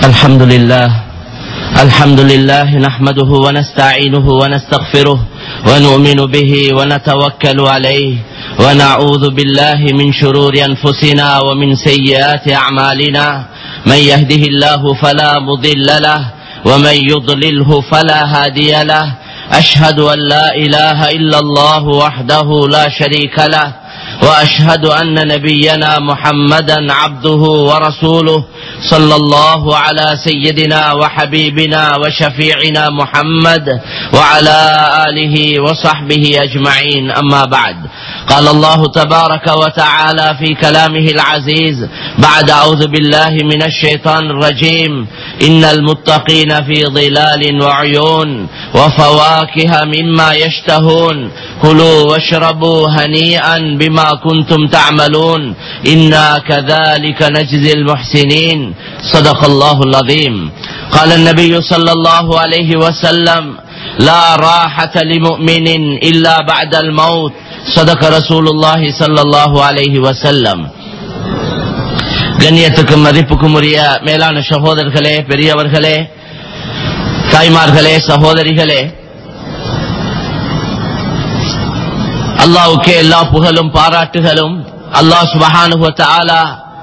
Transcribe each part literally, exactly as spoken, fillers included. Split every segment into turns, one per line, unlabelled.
الحمد لله الحمد لله نحمده ونستعينه ونستغفره ونؤمن به ونتوكل عليه ونعوذ بالله من شرور أنفسنا ومن سيئات أعمالنا من يهده الله فلا مضل له ومن يضلله فلا هادي له أشهد أن لا إله إلا الله وحده لا شريك له وأشهد أن نبينا محمدا عبده ورسوله صلى الله على سيدنا وحبيبنا وشفيعنا محمد وعلى آله وصحبه أجمعين أما بعد قال الله تبارك وتعالى في كلامه العزيز بعد أعوذ بالله من الشيطان الرجيم إن المتقين في ظلال وعيون وفواكه مما يشتهون كلوا واشربوا هنيئا بما كنتم تعملون إنا كذلك نجزي المحسنين صدق الله العظيم قال النبي صلى الله عليه وسلم لا راحة لمؤمن إلا بعد الموت صدق رسول الله صلى الله عليه وسلم. கண்ணியத்துக்கும் மதிப்புக்கும் உரிய மேலான சகோதரர்களே, பெரியவர்களே, தாய்மார்களே, சகோதரிகளே, அல்லாஹ்வுக்கே எல்லா புகழும் பாராட்டுகளும். அல்லாஹ் சுப்ஹானஹு வ தஆலா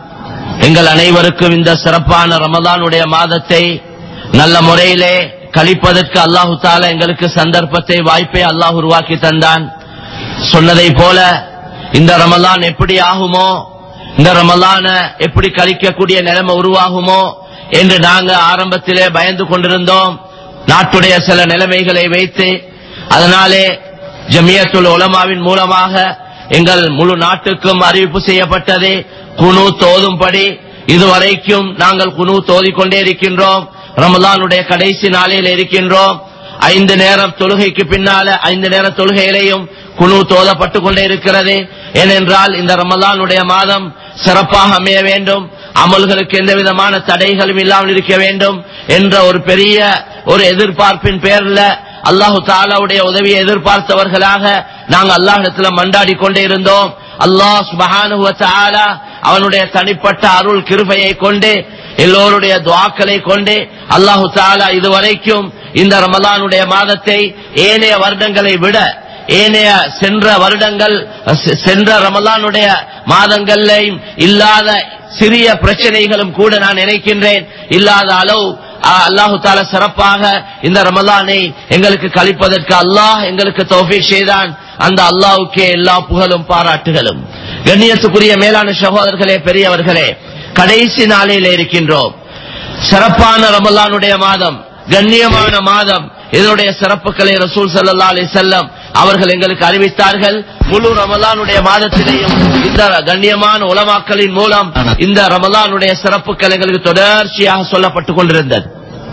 எங்கள் அனைவருக்கும் இந்த சிறப்பான ரமலானுடைய மாதத்தை நல்ல முறையிலே கழிப்பதற்கு அல்லாஹு தஆலா எங்களுக்கு சந்தர்ப்பத்தை, வாய்ப்பை அல்லாஹ் உருவாக்கி தந்தான். சொன்னதை போல இந்த ரமலான் எப்படி ஆகுமோ, இந்த ரமலான எப்படி கழிக்கக்கூடிய நிலைமை உருவாகுமோ என்று நாங்க ஆரம்பத்திலே பயந்து கொண்டிருந்தோம், நாட்டுடைய சில நிலைமைகளை வைத்து. அதனாலே ஜமியத்துல் உலமாவின் மூலமாக எங்கள் முழு நாட்டுக்கும் அறிவிப்பு செய்யப்பட்டது, குனூத் ஓதும்படி. இதுவரைக்கும் நாங்கள் குனூத் ஓதிக்கொண்டே இருக்கின்றோம். ரமலானுடைய கடைசி நாளில் இருக்கின்றோம். ஐந்து நேரம் தொழுகைக்கு பின்னால ஐந்து நேர தொழுகையிலையும் குனூத் ஓதப்பட்டு கொண்டே இருக்கிறது. ஏனென்றால் இந்த ரமலானுடைய மாதம் சிறப்பாக அமைய வேண்டும், அமல்களுக்கு எந்த விதமான தடைகளும் இல்லாமல் இருக்க வேண்டும் என்ற ஒரு பெரிய ஒரு எதிர்பார்ப்பின் பேர்ல அல்லாஹு தஆலாவுடைய உதவியை எதிர்பார்த்தவர்களாக நாங்கள் அல்லாஹ்விடத்துல மண்டாடி கொண்டே இருந்தோம். அல்லாஹ் சுப்ஹானஹு வ தஆலா அவனுடைய தனிப்பட்ட அருள் கிருபையை கொண்டு, எல்லோருடைய துஆக்களை கொண்டு அல்லாஹு தஆலா இதுவரைக்கும் இந்த ரமலானுடைய மாதத்தை ஏனைய வருடங்களை விட, ஏனைய சென்ற வருடங்கள் சென்ற ரமலானுடைய மாதங்களையும் இல்லாத சிறிய பிரச்சனைகளும் கூட நான் நினைக்கின்றேன் இல்லாத அளவு அல்லாஹு தஆலா சிறப்பாக இந்த ரமலானை எங்களுக்கு கழிப்பதற்கு அல்லாஹ் எங்களுக்கு தௌஃபீக் செய்தான். அந்த அல்லாஹ்வுக்கே எல்லா புகழும் பாராட்டுகளும். கண்ணியத்துக்குரிய மேலான சகோதரர்களே, பெரியவர்களே, கடைசி நாளில் இருக்கின்றோம். சிறப்பான ரமலானுடைய மாதம், கண்ணியமான மாதம். இதனுடைய சிறப்புகளை ரசூல் ஸல்லல்லாஹு அலைஹி வஸல்லம் அவர்கள் எங்களுக்கு அறிவித்தார்கள். முழு ரமலானுடைய மாதத்திலேயும் இந்த கண்ணியமான உலமாக்களின் மூலம் இந்த ரமலானுடைய சிறப்புகள் எங்களுக்கு தொடர்ச்சியாக சொல்லப்பட்டுக் கொண்டிருந்தது.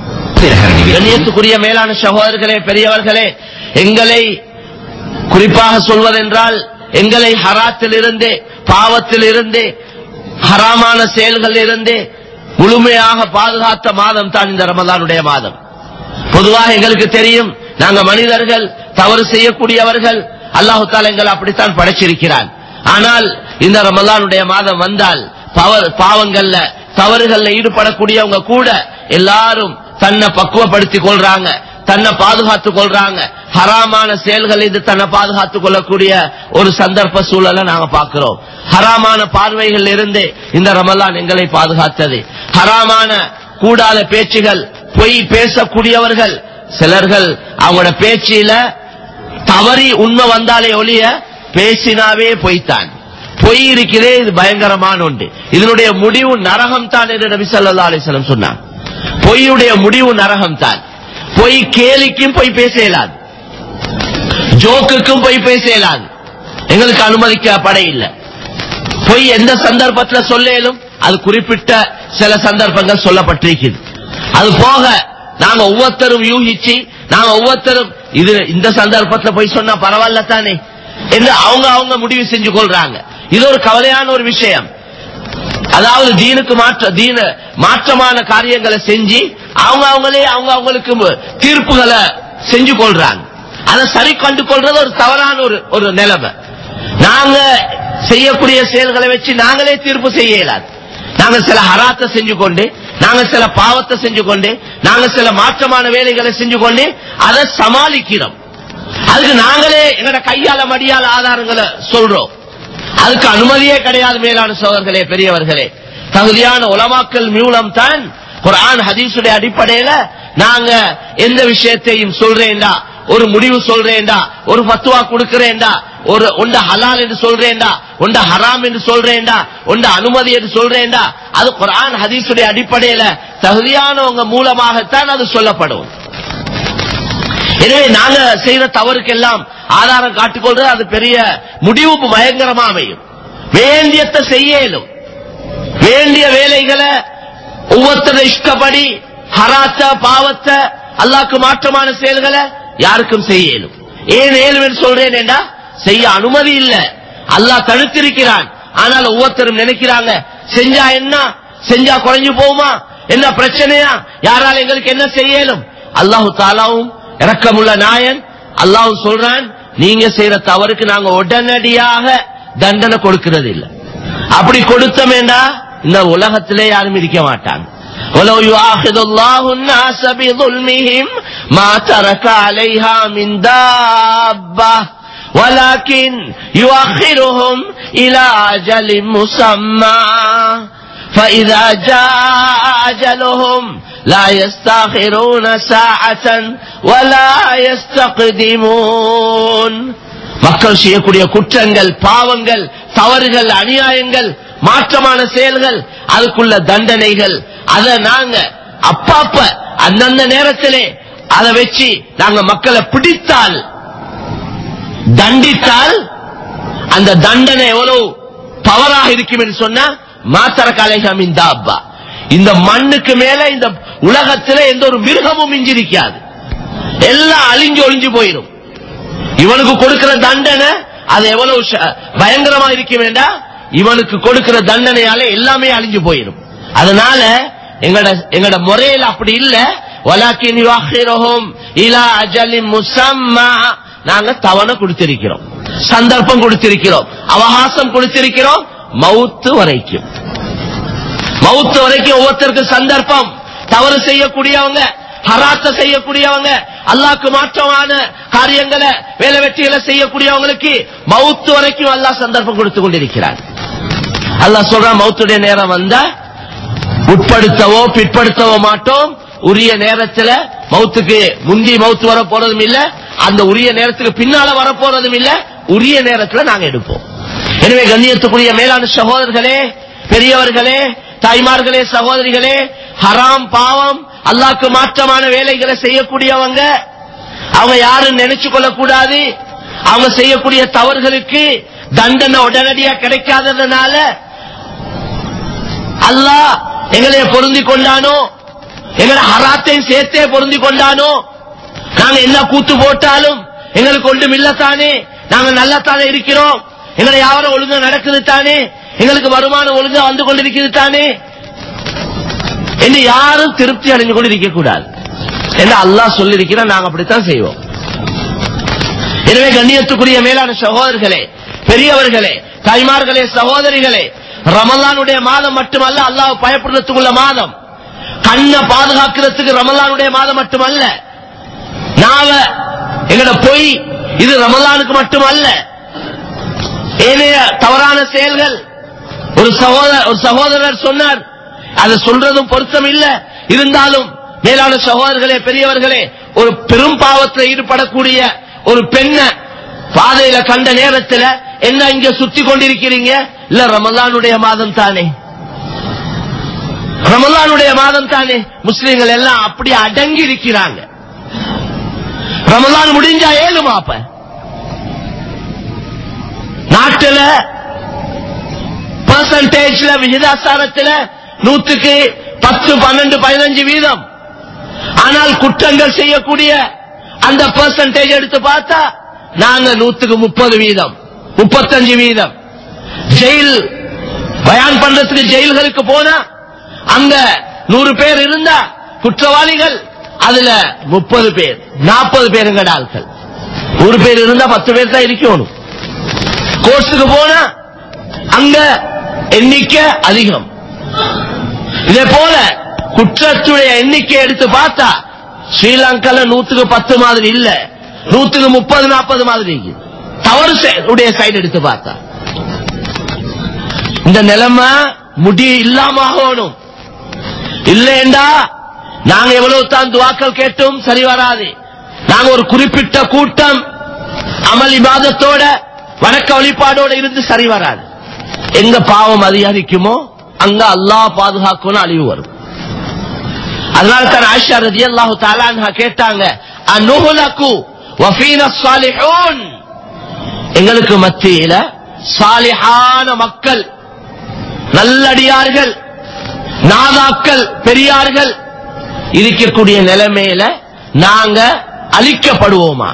கண்ணியத்துக்குரிய மேலான சகோதரர்களே, பெரியவர்களே, எங்களை குறிப்பாக சொல்வதென்றால் எங்களை ஹராத்தில் இருந்து, பாவத்தில் இருந்து, ஹராமான செயல்கள் இருந்து முழுமையாக பாதுகாத்த மாதம் தான் இந்த ரமலானுடைய மாதம். பொதுவாக எங்களுக்கு தெரியும், நாங்க மனிதர்கள், தவறு செய்யக்கூடியவர்கள். அல்லாஹு தஆலா எங்களை அப்படித்தான் படைச்சிருக்கிறான். ஆனால் இந்த ரமலானுடைய மாதம் வந்தால் பாவங்கள்ல, தவறுகள்ல ஈடுபடக்கூடியவங்க கூட எல்லாரும் தன்னை பக்குவப்படுத்திக் கொள்றாங்க, தன்னை பாதுகாத்துக் கொள்றாங்க. ஹராமான செயல்கள் இது தன்னை பாதுகாத்துக் கொள்ளக்கூடிய ஒரு சந்தர்ப்ப சூழலை நாங்க பார்க்கிறோம். ஹராமான பார்வைகள் இருந்து இந்த ரமலான் எங்களை பாதுகாத்தது. ஹராமான கூடாத பேச்சுகள், பொய் பேசக்கூடியவர்கள் சிலர்கள், அவங்களோட பேச்சில தவறி உண்மை வந்தாலே ஒழிய பேசினாவே பொய்த்தான். பொய் இருக்கிறதே, இது பயங்கரமான ஒன்று. இதனுடைய முடிவு நரகம் தான் என்று நபி ஸல்லல்லாஹு அலைஹி வஸல்லம் சொன்னார். பொய்யுடைய முடிவு நரகம் தான். பொய் கேலிக்கும் பொய் பேச இயலாது, ஜோக்குக்கும் பொய் பேச இயலாது, எங்களுக்கு அனுமதிக்கப்பட இல்லை. பொய் எந்த சந்தர்ப்பத்தில் சொல்லும், அது குறிப்பிட்ட சில சந்தர்ப்பங்கள் சொல்லப்பட்டிருக்கிறது. அது போக நாங்க ஒவ்வொருத்தரும் யூகிச்சு, நாங்க ஒவ்வொருத்தரும் இது இந்த சந்தர்ப்பத்தில் போய் சொன்னா பரவாயில்ல தானே என்று அவங்க அவங்க முடிவு செஞ்சு கொள்றாங்க. இது ஒரு கவலையான ஒரு விஷயம். அதாவது தீனுக்கு மாற்ற தீன மாற்றமான காரியங்களை செஞ்சு அவங்க அவங்களே அவங்க அவங்களுக்கு தீர்ப்புகளை செஞ்சு கொள்றாங்க. அதை சரி கண்டு கொள்றது ஒரு தவறான ஒரு ஒரு நிலைமை. நாங்க செய்யக்கூடிய செயல்களை வச்சு நாங்களே தீர்ப்பு செய்ய இயலாது. நாங்க சில ஹராத்தை செஞ்சு கொண்டு நாங்க சில பாவத்தை செஞ்சு கொண்டு நாங்க சில மாற்றமான வேலைகளை செஞ்சு கொண்டு அதை சமாளிக்கிறோம். அதுக்கு நாங்களே எங்கட கையால மடியால ஆதாரங்களை சொல்றோம். அதுக்கு அனுமதியே கிடையாது. மேலான சோதர்களே, பெரியவர்களே, தகுதியான உலமாக்கள் மூலம் தான் குர்ஆன் ஹதீஸுடைய அடிப்படையில நாங்க எந்த விஷயத்தையும் சொல்றேன்டா, ஒரு முடிவு சொல்றேன்டா, ஒரு ஃபத்வா கொடுக்கிறேன்டா, ஒரு ஒண்ட ஹலால் என்று சொல்றேன்டா, ஒண்ட ஹராம் என்று சொல்றேன்டா, ஒண்ட அனுமதி என்று சொல்றேன்டா, அது குர்ஆன் ஹதீஸுடைய அடிப்படையில தகுதியானவங்க மூலமாகத்தான் அது சொல்லப்படும். எனவே நாங்க செய்யற தவறுக்கெல்லாம் ஆதாரம் காட்டிக்கொள்றது அது பெரிய முடிவு பயங்கரமா அமையும். வேண்டியத்தை செய்யலும், வேண்டிய வேலைகளை ஒவ்வொருத்தர இஷ்டப்படி ஹராத்த பாவத்தை அல்லாஹ்க்கு மாற்றமான செயல்களை யாருக்கும் செய்யலும். ஏன் ஏழும் சொல்றேன் என்றா, செய்ய அனுமதி இல்ல, அல்லாஹ் தடுத்திருக்கிறான். ஆனால் ஒவ்வொருத்தரும் நினைக்கிறாங்க செஞ்சா என்ன, செஞ்சா குறைஞ்சு போகுமா, என்ன பிரச்சனையா, யாரால எங்களுக்கு என்ன செய்யலும். அல்லாஹு தாலாவும் இரக்கமுள்ள நாயன், அல்லாஹ் சொல்றான், நீங்க செய்யற தவறுக்கு நாங்க உடனடியாக தண்டனை கொடுக்கிறது இல்ல. அப்படி கொடுத்தோமேண்டா இந்த உலகத்திலே யாரும் இருக்க மாட்டாங்க. وَلَوْ يُؤَاخِذُ اللَّهُ النَّاسَ بِظُلْمِهِمْ مَا تَرَكَ عَلَيْهَا مِنْ دَابَّةٍ وَلَكِنْ يُؤَخِّرُهُمْ إِلَى أَجَلٍ مُّسَمًّى فَإِذَا جَاءَ أَجَلُهُمْ لَا يَسْتَأْخِرُونَ سَاعَةً وَلَا يَسْتَقْدِمُونَ. மக்கள் செய்யக்கூடிய குற்றங்கள், பாவங்கள், தவறுகள், அநியாயங்கள், மாற்றமான செயல்கள், அதுக்குள்ள தண்டனைகள், அதை நாங்க அப்பப்ப அந்தந்த நேரத்திலே அதை வச்சு நாங்க மக்களை பிடித்தால், தண்டித்தால் அந்த தண்டனை எவ்வளவு பவராக இருக்கும் என்று சொன்னா, மாத்தர காலேஜாமின் தாப்பா, இந்த மண்ணுக்கு மேல இந்த உலகத்திலே எந்த ஒரு மிருகமும் மிஞ்சிருக்காது, எல்லாம் அழிஞ்சு ஒழிஞ்சு போயிடும். இவனுக்கு கொடுக்கிற தண்டனை அது எவ்வளவு பயங்கரமா இருக்க வேண்டாம், இவனுக்கு கொடுக்கிற தண்டனையால எல்லாமே அழிஞ்சு போயிடும். அதனால எங்கட எங்கட முறையில் அப்படி இல்ல. வலாக்கின் யுஅக்கிருஹும் இலா அஜலின் முஸம்மா, நாங்க தவணை கொடுத்திருக்கிறோம், சந்தர்ப்பம் கொடுத்திருக்கிறோம், அவகாசம் கொடுத்திருக்கிறோம், மவுத்து வரைக்கும். மவுத்து வரைக்கும் ஒவ்வொருத்தருக்கு சந்தர்ப்பம். தவறு செய்யக்கூடியவங்க, ஹராத்த செய்யக்கூடியவங்க, அல்லாஹ்க்கு மாற்றமான காரியங்களை, வேலை வெற்றிகளை செய்யக்கூடியவங்களுக்கு மவுத்து வரைக்கும் அல்லாஹ் சந்தர்ப்பம் கொடுத்து கொண்டிருக்கிறார். அல்லாஹ் சொல்றான், மவுத்துடைய நேரம் வந்தா உட்படுத்தவோ பிற்படுத்தவோ மாட்டோம். உரிய நேரத்தில் மவுத்துக்கு முந்தி மவுத்து வர போறதும் இல்ல, அந்த உரிய நேரத்துக்கு பின்னால வர போறதும் இல்ல, உரிய நேரத்தில் நாங்க எடுப்போம். எனவே கண்ணியத்துக்குரிய மேலான சகோதரர்களே, பெரியவர்களே, தாய்மார்களே, சகோதரிகளே, ஹராம் பாவம் அல்லாஹ்க்கு மாற்றமான வேலைகளை செய்யக்கூடியவங்க அவங்க யாரும் நினைச்சு கொள்ள கூடாது. அவங்க செய்யக்கூடிய தவறுகளுக்கு தண்டனை உடனடியா கிடைக்காததுனால அல்லாஹ் எங்களை பொருந்தி கொண்டானோ, எங்களை ஹராத்தையும் சேர்த்தே பொருந்தி கொண்டானோ, நாங்க என்ன கூத்து போட்டாலும் எங்களுக்கு ஒன்றும் இல்லத்தானே, நாங்க நல்லத்தானே இருக்கிறோம், எங்களை யாரும் ஒழுங்கா நடக்குது தானே, எங்களுக்கு வருமானம் ஒழுங்கா வந்து கொண்டிருக்கிறது தானே என்று யாரும் திருப்தி அடைஞ்சு கொண்டு இருக்க கூடாது என்று அல்லாஹ் சொல்லியிருக்கிற நாங்க அப்படித்தான் செய்வோம். எனவே கண்ணியத்துக்குரிய மேலான சகோதரர்களே, பெரியவர்களே, தாய்மார்களே, சகோதரிகளே, ரமலானுடைய மாதம் மட்டுமல்ல அல்லாஹ் பயப்படுறதுக்குள்ள மாதம், கண்ணை பாதுகாக்கிறதுக்கு ரமலானுடைய மாதம் மட்டுமல்ல. நாங்க எங்கட பொய் இது ரமலானுக்கு மட்டுமல்ல, ஏனைய தவறான செயல்கள். ஒரு சகோதரர் ஒரு சகோதரர் சொன்னார், அதை சொல்றதும் பொருத்தம் இல்ல, இருந்தாலும் மேலான சகோதரர்களே, பெரியவர்களே, ஒரு பெரும் பாவத்தில் ஈடுபடக்கூடிய ஒரு பெண்ணை பாதையில கண்ட நேரத்தில், என்ன இங்க சுத்தி கொண்டிருக்கிறீங்க, இல்ல ரமலானுடைய மாதம் தானே, ரமலானுடைய மாதம் தானே. முஸ்லிம்கள் எல்லாம் அப்படி அடங்கி இருக்கிறாங்க. ரமலான் முடிஞ்சா ஏழுமா? அப்ப நாட்டில் பெர்சன்டேஜ்ல விகிதாசாரத்தில் நூத்துக்கு பத்து பன்னெண்டு பதினஞ்சு வீதம். ஆனால் குற்றங்கள் செய்யக்கூடிய அந்த பெர்சன்டேஜ் எடுத்து பார்த்தா நாங்க நூத்துக்கு முப்பது வீதம் முப்பத்தஞ்சு வீதம். ஜெயில் பயான் பண்றதுக்கு ஜெயில்களுக்கு போனா அங்க நூறு பேர் இருந்தா குற்றவாளிகள் அதுல முப்பது பேர் நாற்பது பேருங்கட ஆட்கள். நூறு பேர் இருந்தா பத்து பேர் தான் இருக்கணும். கோர்ஸுக்கு போனா அங்க எண்ணிக்கை அதிகம். இதே போல குற்றத்துடைய எண்ணிக்கை எடுத்து பார்த்தா ஸ்ரீலங்கால நூத்துக்கு பத்து மாதிரி இல்ல, நூத்துக்கு முப்பது நாற்பது மாதிரி தவறு உடைய சைடு எடுத்து பார்த்தா. இந்த நிலைமை முடி இல்லாம ஆகணும். இல்லைண்டா நாங்க எவ்வளவு தான் துவாக்கள் கேட்டும் சரி வராது. நாங்க ஒரு குறிப்பிட்ட கூட்டம் அமல் இபாதத்தோட வணக்க வழிபாடோட இருந்து சரி வராது. எங்க பாவம் அதிகரிக்குமோ அங்க அல்லாஹ் பாதுகாக்கணும், அழிவு வரும். அதனால தான் ஆயிஷா ரலியல்லாஹு தஆலா அன்ஹா கேட்டாங்க, அனுஹலகு வஃபீனா ஸாலிஹூன், எங்களுக்கு மத்தியில சாலிஹான மக்கள், நல்லடியார்கள், நாதாக்கள், பெரியார்கள் இருக்கக்கூடிய நிலைமையில நாங்க அழிக்கப்படுவோமா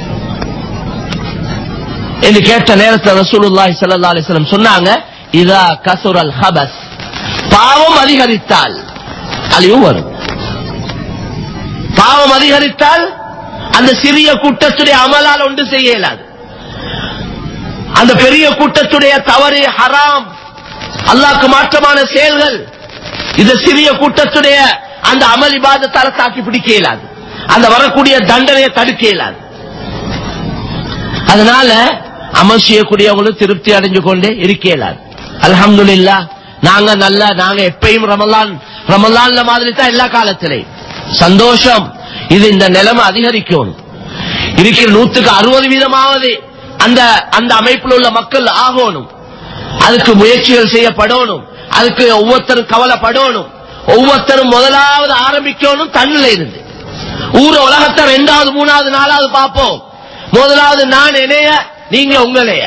என்று கேட்ட நேரத்தில் ரசூலுல்லாஹி ஸல்லல்லாஹு அலைஹி வஸல்லம் சொன்னாங்க, இதா கஸுரல் ஹபஸ், பாவம் அதிகரித்தால் அழிவு வரும். பாவம் அதிகரித்தால் அந்த சிறிய கூட்டத்துடைய அமலால் ஒன்று செய்ய இயலாது. அந்த பெரிய கூட்டத்துடைய தவறு, ஹராம், அல்லாஹ்வுக்கு மாற்றமான செயல்கள், இந்த சிறிய கூட்டத்துடைய அந்த அமல் இபாதத்தால தாக்கி பிடிக்க இயலாது. அந்த வரக்கூடிய தண்டனையை தடுக்க இயலாது. அதனால அமல் செய்யக்கூடியவங்களும் திருப்தி அடைஞ்சு கொண்டே இருக்க இயலாது. அல்ஹம்துலில்லாஹ் நாங்க நல்ல நாங்க எப்பயும் ரமலான் ரமலான்ல மாதிரி தான் எல்லா காலத்திலையும் சந்தோஷம். இது இந்த நிலைமை அதிகரிக்கும். இருக்கிற நூத்துக்கு அறுபது வீதமாவது அந்த அந்த அமைப்பில் உள்ள மக்கள் ஆகணும். அதுக்கு முயற்சிகள் செய்யப்படணும். அதுக்கு ஒவ்வொருத்தரும் கவலைப்படணும். ஒவ்வொருத்தரும் முதலாவது ஆரம்பிக்கணும் தன்னில இருந்து. ஊர உலகத்தை ரெண்டாவது மூணாவது நாலாவது பார்ப்போம். முதலாவது நான் என்னைய, நீங்க உங்களைய.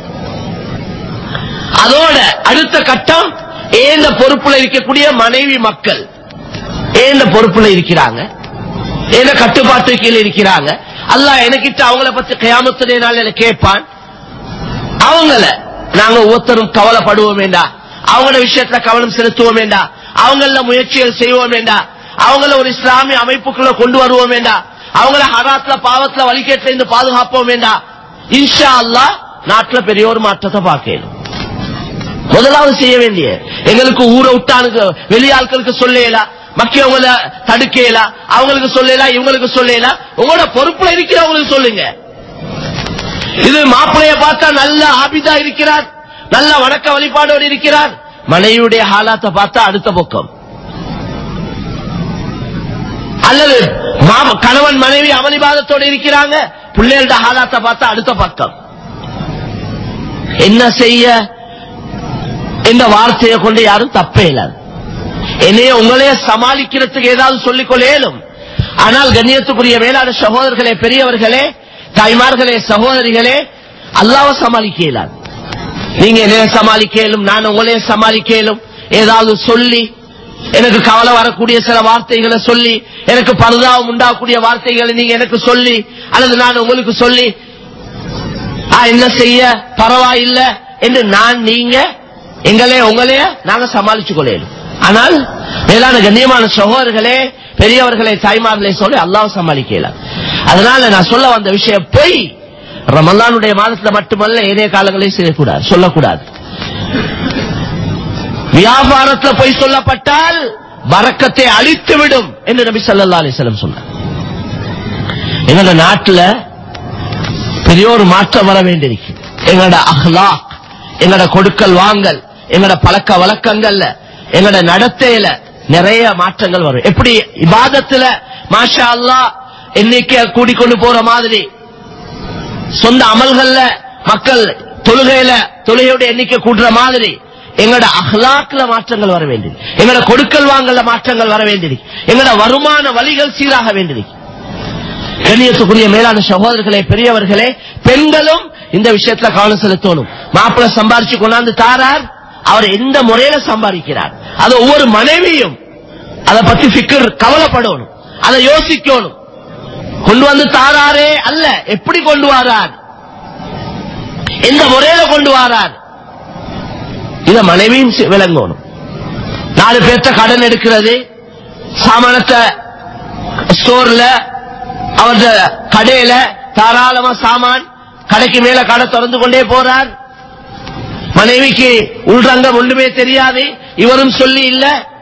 அதோட அடுத்த கட்டம் ஏந்த பொறுப்புல இருக்கக்கூடிய மனைவி மக்கள் ஏந்த பொறுப்புல இருக்கிறாங்க, ஏந்த கட்டுப்பாட்டு கீழே இருக்கிறாங்க. அல்லாஹ் எனக்கிட்ட அவங்கள பத்தி கியாமத்துடைய நாள் கேட்பான். அவங்கள நாங்க ஒவ்வொருத்தரும் கவலைப்படுவோம் வேண்டா, அவங்களோட விஷயத்துல கவனம் செலுத்துவோம் வேண்டா, அவங்கள முயற்சிகள் செய்வோம் வேண்டா, அவங்கள ஒரு இஸ்லாமிய அமைப்புக்குள்ள கொண்டு வருவோம் வேண்டா, அவங்கள ஹராத்ல பாவத்துல வழிகேட்டில இருந்து பாதுகாப்போம் வேண்டா. இன்ஷா அல்லாஹ் நாட்டுல பெரிய ஒரு மாற்றத்தை பார்க்கணும். முதலாவது செய்ய வேண்டிய எங்களுக்கு ஊரை விட்டானுக்கு வெளியாட்களுக்கு சொல்லலாம், மக்கியவங்கள தடுக்கலாம், அவங்களுக்கு சொல்லலாம், இவங்களுக்கு சொல்லலாம். உங்களோட பொறுப்புல இருக்கிறவங்களுக்கு சொல்லுங்க. இது மாப்பிளைய பார்த்தா நல்ல ஆபிதா இருக்கிறார், நல்ல வணக்க வழிபாடோடு இருக்கிறார். மனைவியுடைய ஹாலாத்தை பார்த்தா அடுத்த பக்கம். அல்லது கணவன் மனைவி அமளிபாதத்தோடு இருக்கிறாங்க, பிள்ளைகளோட ஹாலாத்தை பார்த்தா அடுத்த பக்கம். என்ன செய்ய இந்த வார்த்தையை கொண்டு யாரும் தப்பே இல்லாது. என்னைய உங்களைய சமாளிக்கிறதுக்கு ஏதாவது சொல்லிக்கொள்ள இயலும். ஆனால் கண்ணியத்துக்குரிய மேலான சகோதரர்களே, பெரியவர்களே, தாய்மார்களே, சகோதரிகளே, அல்லாஹ்வை சமாளிக்க இயலாது. நீங்க என்னைய சமாளிக்க இயலும், நான் உங்களைய சமாளிக்க இயலும். ஏதாவது சொல்லி எனக்கு கவலை வரக்கூடிய சில வார்த்தைகளை சொல்லி, எனக்கு பரிதாபம் உண்டாகக்கூடிய வார்த்தைகளை நீங்க எனக்கு சொல்லி, அல்லது நான் உங்களுக்கு சொல்லி என்ன செய்ய பரவாயில்லை என்று நான் நீங்க எங்களே உங்களைய நாங்க சமாளிச்சு கொள்ளையிலும். ஆனால் மேலான கண்ணியமான சகோதரர்களே, பெரியவர்களே, தாய்மார்களே சொல்லி அல்லாஹ் சமாளிக்கலாம். அதனால நான் சொல்ல வந்த விஷயம் போய் ரமலானுடைய மாதத்துல மட்டுமல்ல ஏனைய காலங்களையும் செய்யக்கூடாது, சொல்லக்கூடாது. வியாபாரத்தில் போய் சொல்லப்பட்டால் பரக்கத்தை அழித்துவிடும் என்று நபி ஸல்லல்லாஹு அலைஹி வஸல்லம் சொன்னார். எங்களோட நாட்டுல பெரிய ஒரு மாற்றம் வர வேண்டியிருக்கு. எங்களோட அஹ்லாக், எங்களோட கொடுக்கல் வாங்கல், எங்களோட பழக்க வழக்கங்கள்ல, எங்களோட நடத்தையில நிறைய மாற்றங்கள் வரும். எப்படி இபாதத்துல மாஷா அல்லாஹ் எண்ணிக்கை கூடிக்கொண்டு போற மாதிரி, சொந்த அமல்கள்ல மக்கள் தொழுகையில தொழுகையோட எண்ணிக்கை கூடுற மாதிரி எங்களோட அஹ்லாக்ல மாற்றங்கள் வர வேண்டியது, எங்களோட கொடுக்கல் வாங்கல மாற்றங்கள் வர வேண்டியது, எங்களோட வருமான வழிகள் சீராக வேண்டியது. கண்ணியத்துக்குரிய மேலான சகோதரர்களே, பெரியவர்களே, பெண்களும் இந்த விஷயத்துல கவனம் செலுத்தணும். மாப்பிள்ளை சம்பாரிச்சு கொண்டாந்து தாரார், அவர் எந்த முறையில சம்பாதிக்கிறார், அது ஒவ்வொரு மனைவியும் அதை பத்தி ஃபிக்ர் கவலைப்படணும், அதை யோசிக்கணும். கொண்டு வந்து தாராரே அல்ல, எப்படி கொண்டு வரார், எந்த முறையில கொண்டு வரார், இத மனைவியும் விளங்கணும். நாலு பேர்த்த கடன் எடுக்கிறது, சாமானத்தை ஸ்டோர்ல அவரது கடையில தாராளமா சாமான், கடைக்கு மேல கடை திறந்து கொண்டே போறார். மனைவிக்கு உள்ரங்கம் ஒன்றுமே தெரியாது, இவரும் சொல்லி இல்ல,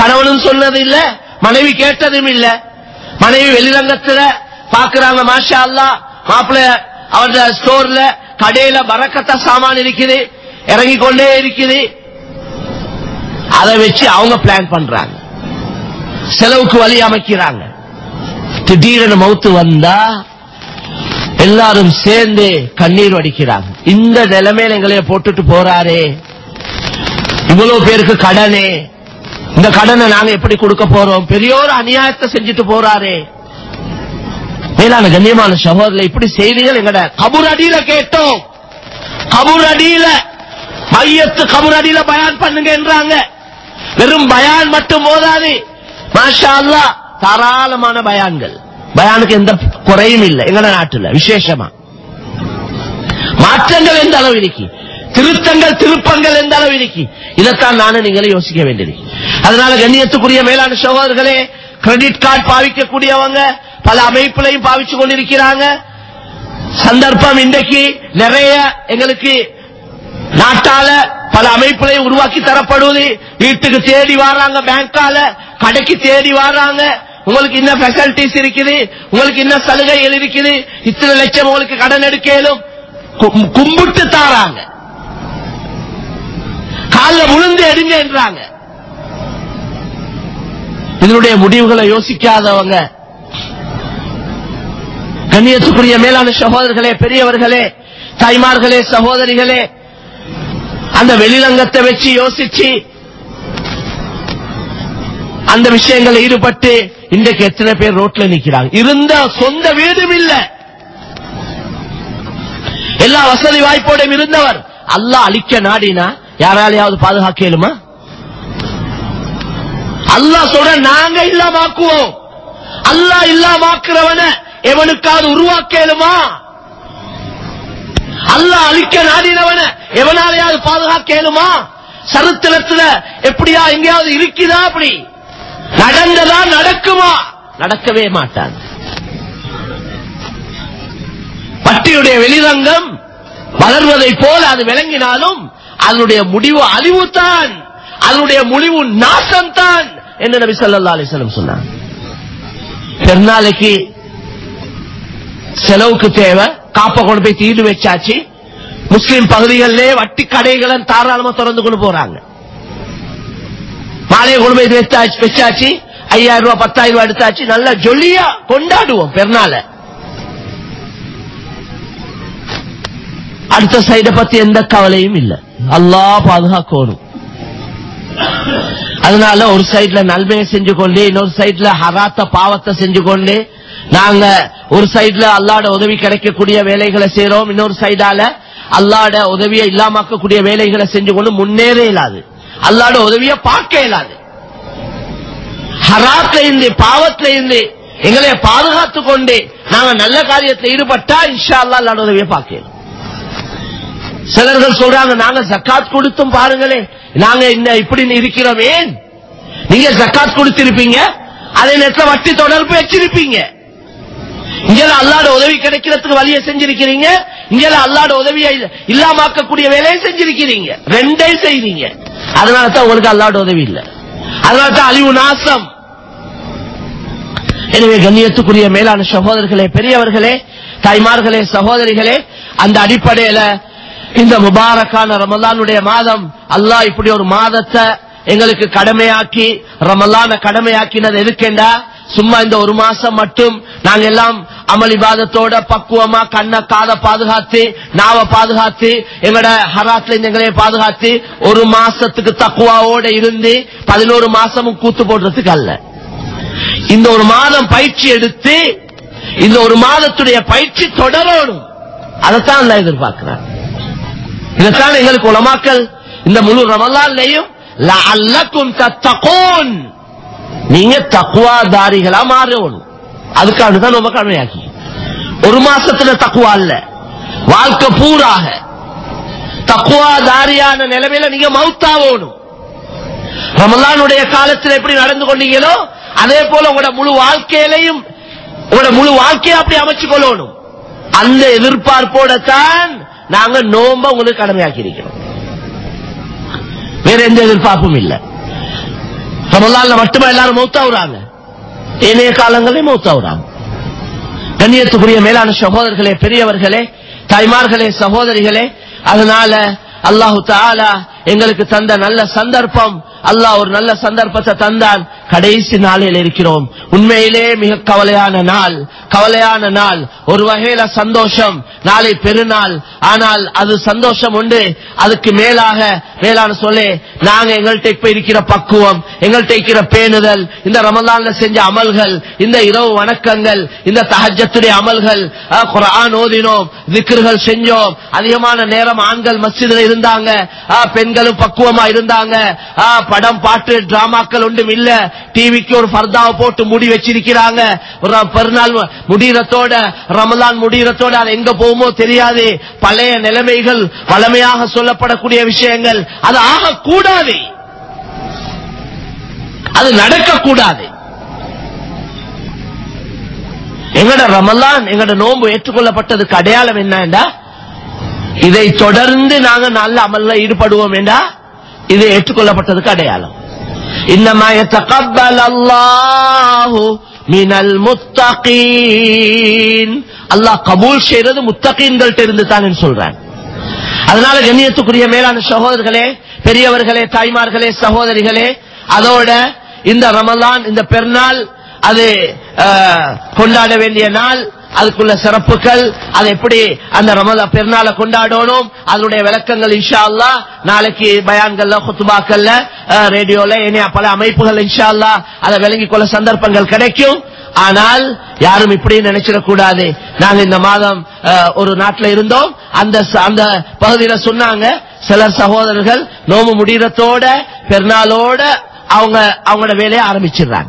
கணவனும் சொன்னது இல்ல, மனைவி கேட்டதும் இல்ல. மனைவி வெளிரங்கத்துல பாக்குறாங்க, மாஷா அல்லாஹ் மாப்பிள்ள அவருடைய ஸ்டோர்ல கடையில பரக்கத்தா சாமான் இருக்குது, இறங்கி கொண்டே இருக்குது. அதை வச்சு அவங்க பிளான் பண்றாங்க, செலவுக்கு வழி அமைக்கிறாங்க. திடீரென மௌத்து வந்தா எல்லாரும் சேர்ந்து கண்ணீர் வடிக்கிறாங்க. இந்த நிலைமையில எங்களைய போட்டுட்டு போறாரே, இவ்வளவு பேருக்கு கடனே, இந்த கடனை நாங்க எப்படி கொடுக்க போறோம், பெரியோர் அநியாயத்தை செஞ்சுட்டு போறாரே. மேலான கண்ணியமான சகோதரர்களே, இப்படி செய்திகள் எங்கட கபூர் அடியில கேட்டோம். கபூர் அடியில மையத்து கபூர் அடியில பயான் பண்ணுங்க என்றாங்க. வெறும் பயான் மட்டும் போதாது, மாஷா அல்லாஹ் தாராளமான பயான்கள். பயானுக்கு எந்த குறையும் இல்லை எங்கட நாட்டுல. விசேஷமா மாற்றங்கள் எந்த அளவு இருக்கு, திருத்தங்கள் திருப்பங்கள் எந்த அளவு இருக்கு, இதைத்தான் நானும் நீங்களே யோசிக்க வேண்டியது. அதனால கண்ணியத்துக்குரிய மேலான சகோதரர்களே, கிரெடிட் கார்டு பாவிக்கக்கூடியவங்க பல அமைப்புலையும் பாவிச்சு கொண்டிருக்கிறாங்க. சந்தர்ப்பம் இன்றைக்கு நிறைய எங்களுக்கு நாட்டால பல அமைப்புலையும் உருவாக்கி தரப்படுவது. வீட்டுக்கு தேடி வர்றாங்க, பேங்கால கடைக்கு தேடி வர்றாங்க. உங்களுக்கு என்ன பெசிலிட்டிஸ் இருக்குது, உங்களுக்கு என்ன சலுகைகள் இருக்குது, இத்தனை லட்சம் உங்களுக்கு கடன் எடுக்கலும் கும்பிட்டு தாராங்க, காலில் விழுந்து எடுங்க என்றாங்க. இதனுடைய முடிவுகளை யோசிக்காதவங்க. கண்ணியத்துக்குரிய மேலான சகோதரர்களே, பெரியவர்களே, தாய்மார்களே, சகோதரிகளே, அந்த வெளிரங்கத்தை வச்சு யோசிச்சு அந்த விஷயங்கள் ஈடுபட்டு இன்றைக்கு எத்தனை பேர் ரோட்ல நிக்கிறாங்க. இருந்த சொந்த வீடும் இல்ல, எல்லா வசதி வாய்ப்போடும் இருந்தவர் அல்லாஹ் அழிக்க நாடினா யாராலையாவது பாதுகாக்கலுமா? அல்லாஹ் சொல்ற நாங்க இல்லாமாக்குவோம். அல்லாஹ் இல்லாமாக்குறவன எவனுக்காவது உருவாக்கலுமா? அல்லாஹ் அழிக்க நாடினவன எவனாலையாவது பாதுகாக்கலுமா? சரித்திரத்துல எப்படியா எங்கேயாவது இருக்குதா? அப்படி நடந்ததா? நடக்குமா? நடக்கவே மாட்டான். பட்டியுடைய வெளிரங்கம் வளர்வதை போல அது விளங்கினாலும் அதனுடைய முடிவு அழிவுதான், அதனுடைய முடிவு நாசம்தான் என்று நபி ஸல்லல்லாஹு அலைஹி வஸல்லம் சொன்னார். பெருநாளைக்கு செலவுக்கு தேவை, காப்ப கொண்டு போய் தீடு வச்சாச்சு. முஸ்லிம் பகுதிகளிலே வட்டி கடைகளை தாராளமா திறந்து கொண்டு போறாங்க. மாலையை கொண்டு போய் வச்சாச்சு, ஐயாயிரம் ரூபாய் பத்தாயிரம் ரூபாய் எடுத்தாச்சு, நல்லா ஜொலியா கொண்டாடுவோம் பெருநாள. அடுத்த சைட பத்தி எந்த கவலையும் இல்லை. அல்லாஹ் பாதுகாக்கணும். அதனால ஒரு சைட்ல நன்மையை செஞ்சு கொண்டு, இன்னொரு சைட்ல ஹராத்த பாவத்தை செஞ்சு கொண்டு, நாங்க ஒரு சைட்ல அல்லாஹ்வுடைய உதவி கிடைக்கக்கூடிய வேலைகளை செய்யறோம், இன்னொரு சைடால அல்லாஹ்வுடைய உதவியை இல்லாமக்கக்கூடிய வேலைகளை செஞ்சு கொண்டு முன்னேற இயலாது, அல்லாஹ்வுடைய உதவியை பார்க்க இயலாது. ஹராத்துல இருந்து பாவத்துல இருந்து எங்களை பாதுகாத்துக் கொண்டு நாங்க நல்ல காரியத்தில் ஈடுபட்டா இன்ஷா அல்லாஹ் அல்லாஹ்வுடைய உதவியை பார்க்கலாம். சிலர்கள் சொல்றாங்க, நாங்க ஜக்காத் கொடுத்தும் பாருங்களே, நாங்க என்ன இப்படி இருக்கிறோம். ஏன்? நீங்க ஜக்காத் கொடுத்திருப்பீங்க, அதே நேரத்தில் வட்டி தொடர்பு வச்சிருப்பீங்க. இங்க அல்லாஹ்வுடைய உதவி கிடைக்கிறதுக்கு வழியை செஞ்சிருக்கிறீங்க, இங்க அல்லாஹ்வுடைய உதவியை இல்லாமக்கக்கூடிய வேலையை செஞ்சிருக்கிறீங்க. ரெண்டே செய்றீங்க. அதனால தான் உங்களுக்கு அல்லாஹ்வுடைய உதவி இல்லை, அதனால தான் அழிவு நாசம். எனவே கண்ணியத்துக்குரிய மேலான சகோதரர்களே, பெரியவர்களே, தாய்மார்களே, சகோதரிகளே, அந்த அடிப்படையில இந்த முபாரக்கான ரமலானுடைய மாதம் அல்லாஹ் இப்படி ஒரு மாதத்தை எங்களுக்கு கடமையாக்கி, ரமலான கடமையாக்கினது எதுக்கேண்டா, சும்மா இந்த ஒரு மாசம் மட்டும் நாங்க எல்லாம் அமல் இபாதத்தோட பக்குவமா கண்ண காத பாதுகாத்து, நாவ பாதுகாத்து, எங்கட ஹராத்ல எங்களை பாதுகாத்து ஒரு மாசத்துக்கு தக்குவாவோட இருந்து பதினோரு மாசமும் கூத்து போடுறதுக்கு அல்ல. இந்த ஒரு மாதம் பயிற்சி எடுத்து இந்த ஒரு மாதத்துடைய பயிற்சி தொடரணும். அதைத்தான் அல்ல எதிர்பார்க்கிறார். இதைத்தான் எங்களுக்கு உலமாக்கள் இந்த முழு ரமலான்லையும் லஅல்லக்கும் தத்தகூன், நீங்க தக்வாதாரிகளா மாறணும், அதுக்காக தான் நம்ம கடமையாக்கி. ஒரு மாசத்துல தக்வா அல்ல, வாழ்க்கை பூராக தக்வாதாரியான நிலைமையில நீங்க மௌத்தாவோணும். ரமலானுடைய காலத்தில் எப்படி நடந்து கொண்டீங்களோ அதே போல உங்களோட முழு வாழ்க்கையிலையும் உங்களோட முழு வாழ்க்கையை அப்படி அமைச்சு கொள்ளணும். அந்த எதிர்பார்ப்போட தான் நாங்க நோம்ப உங்களுக்கு கடமையாக்கி இருக்கிறோம். வேற எந்த எதிர்பார்ப்பும் இல்லை. ரமலான்ல மட்டுமா எல்லாரும் மௌத்தாவுறாங்க, ஏனைய காலங்களே மௌத்தாவுறாங்க. கண்ணியத்துக்குரிய மேலான சகோதரர்களே, பெரியவர்களே, தாய்மார்களே, சகோதரிகளே, அதனால அல்லாஹு தஆலா எங்களுக்கு தந்த நல்ல சந்தர்ப்பம், அல்லாஹ் ஒரு நல்ல சந்தர்ப்பத்தை தந்தான். கடைசி நாளில் இருக்கிறோம். உண்மையிலே மிக கவலையான நாள், கவலையான நாள். ஒரு வகையில சந்தோஷம், நாளை பெருநாள். ஆனால் அது சந்தோஷம் உண்டு, அதுக்கு மேலாக மேலான சொல்லே நாங்க எங்கள்கிட்ட இப்ப இருக்கிற பக்குவம், எங்கள்கிட்ட இருக்கிற பேணுதல், இந்த ரமலான்ல செஞ்ச அமல்கள், இந்த இரவு வணக்கங்கள், இந்த தஹஜ்ஜத்துடைய அமல்கள், குர்ஆன் ஓதினோம், திக்ர்கள் செஞ்சோம், அதிகமான நேரம் ஆண்கள் மஸ்ஜிதில் இருந்தாங்க, பெண்களும் பக்குவமா இருந்தாங்க. படம் பாட்டு டிராமாக்கள் ஒன்றும் இல்ல, டிவிக்கு ஒரு பர்தாவை போட்டு முடி வச்சிருக்கிறாங்க. பெருநாள் முடிகிறத்தோட, ரமலான் முடிகிறத்தோட அது எங்க போகுமோ தெரியாது. பழைய நிலைமைகள், வளமையாக சொல்லப்படக்கூடிய விஷயங்கள் அது ஆகக்கூடாது, அது நடக்கக்கூடாது. எங்கட ரமலான், எங்கட நோன்பு ஏற்றுக்கொள்ளப்பட்டதுக்கு அடையாளம் என்னண்டா, இதை தொடர்ந்து நாங்க நல்ல அமல்ல ஈடுபடுவோம் என்றா இது ஏற்றுக்கொள்ளப்பட்டதுக்கு அடையாளம். இன்னமா யதகப்பல் அல்லாஹு மினல் முத்தகீன், அல்லாஹ் கபூல் செய்யறது முத்தகீன்கள்ட்ட இருந்து தான் சொல்றான். அதனால கண்ணியத்துக்குரிய மேலான சகோதரர்களே, பெரியவர்களே, தாய்மார்களே, சகோதரிகளே, அதோட இந்த ரமலான், இந்த பெருநாள் அது கொண்டாட வேண்டிய நாள், அதுக்குள்ள சிறப்புகள், அது எப்படி அந்த ரமலான் பெருநாளை கொண்டாடணும், அதனுடைய விளக்கங்கள் இன்ஷா அல்லாஹ் நாளைக்கு பயான்கள்ல, குத்துபாக்கள்ல, ரேடியோல, ஏனைய பல அமைப்புகள் இன்ஷா அல்லாஹ் அதை விளங்கிக் கொள்ள சந்தர்ப்பங்கள் கிடைக்கும். ஆனால் யாரும் இப்படி நினைச்சிடக்கூடாது. நாங்க இந்த மாதம் ஒரு நாட்டில் இருந்தோம், அந்த அந்த பகுதியில சொன்னாங்க, சிலர் சகோதரர்கள் நோம்பு முடிகிறதோட பெருநாளோட அவங்க அவங்களோட வேலையை ஆரம்பிச்சிடுறாங்க.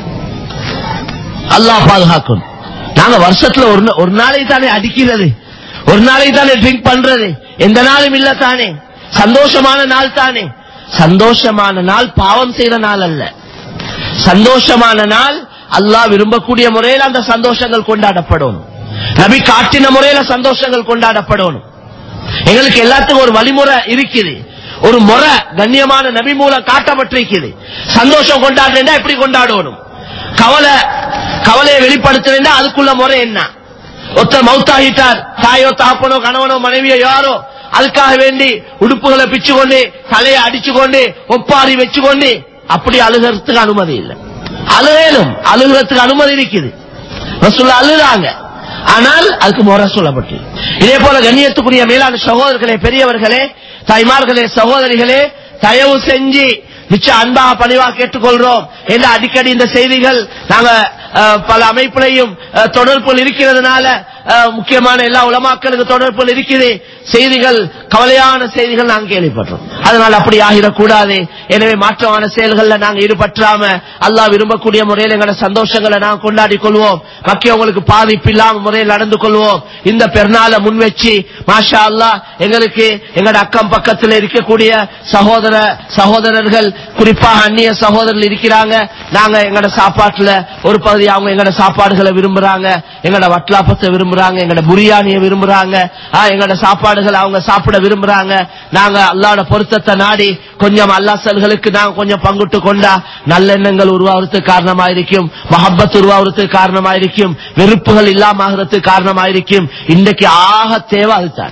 அல்லாஹ் பாதுகாக்கும். நாங்க வருஷத்துல ஒரு நாளைக்கு தானே அடிக்கிறது, ஒரு நாளைக்கு தானே ட்ரிங்க் பண்றது, எந்த நாளும் இல்ல தானே, சந்தோஷமான நாள் தானே. சந்தோஷமான நாள் பாவம் செய்யற நாள் அல்ல, சந்தோஷமான நாள் அல்லாஹ் விரும்பக்கூடிய முறையில் அந்த சந்தோஷங்கள் கொண்டாடப்படணும், நபி காட்டின முறையில சந்தோஷங்கள் கொண்டாடப்படணும். எங்களுக்கு எல்லாத்துக்கும் ஒரு வழிமுறை இருக்குது, ஒரு முறை கண்ணியமான நபி மூலம் காட்டப்பட்டிருக்குது. சந்தோஷம் கொண்டாடுறா எப்படி கொண்டாடணும், கவலை கவலையை வெளிப்படுத்துறா அதுக்குள்ள முறை என்ன. ஒருத்தர் மௌத்தாகிட்டார், தாயோ தாப்பனோ கணவனோ மனைவியோ யாரோ, அதுக்காக வேண்டி உடுப்புகளை பிச்சு கொண்டு, தலையை அடிச்சு கொண்டு, ஒப்பாரி வச்சு கொண்டு அப்படி அழுகிறதுக்கு அனுமதி இல்லை. அழுகலும் அழுகிறதுக்கு அனுமதி இருக்குது, ரசூலுல்லாஹ் அழுறாங்க, ஆனால் அதுக்கு முறை சொல்லப்பட்டு. இதே போல கண்ணியத்துக்குரிய மேலான சகோதரர்களே, பெரியவர்களே, தாய்மார்களே, சகோதரிகளே, தயவு செஞ்சு மிச்ச அன்பாக பணிவாக கேட்டுக்கொள்றோம். என்ற அடிக்கடி இந்த செய்திகள் நாங்க பல அமைப்புலையும் தொடர்புகள் இருக்கிறதுனால, முக்கியமான எல்லா உலமாக்களுக்கு தொடர்புகள் இருக்குது, செய்திகள் கவலையான செய்திகள் நாங்கள் கேள்விப்பட்டோம். அதனால அப்படி ஆகிடக்கூடாது. எனவே மாற்றமான செயல்கள்ல நாங்கள் ஈடுபற்றாம அல்லாஹ் விரும்பக்கூடிய முறையில் எங்களோட சந்தோஷங்களை நாங்கள் கொண்டாடி கொள்வோம், மக்கியவங்களுக்கு பாதிப்பு இல்லாம முறையில் நடந்து கொள்வோம். இந்த பெருநாளை முன் வச்சு மாஷா அல்லாஹ் எங்களுக்கு எங்களோட அக்கம் பக்கத்தில் இருக்கக்கூடிய சகோதர சகோதரர்கள், குறிப்பாக அந்நிய சகோதரர்கள் இருக்கிறாங்க. நாங்க எங்களோட சாப்பாட்டுல ஒரு பகுதி அவங்க எங்களோட சாப்பாடுகளை விரும்புறாங்க, எங்களோட வட்லாப்பத்தை விரும்புறாங்க, எங்களோட புரியாணியை விரும்புறாங்க, எங்களோட சாப்பாடுகள் அவங்க சாப்பிட விரும்புறாங்க. நாங்க அல்லாஹ்வோட பொருத்தத்தை நாடி கொஞ்சம் அல்லாஹ்களுக்கு நாங்க கொஞ்சம் பங்குட்டு கொண்டா நல்லெண்ணங்கள் உருவாகிறதுக்கு காரணமாயிருக்கும், மஹப்பத் உருவாகிறதுக்கு காரணமாயிருக்கும், வெறுப்புகள் இல்லாமகிறதுக்கு காரணமாயிருக்கும். இன்றைக்கு ஆக தேவை அதுதான்.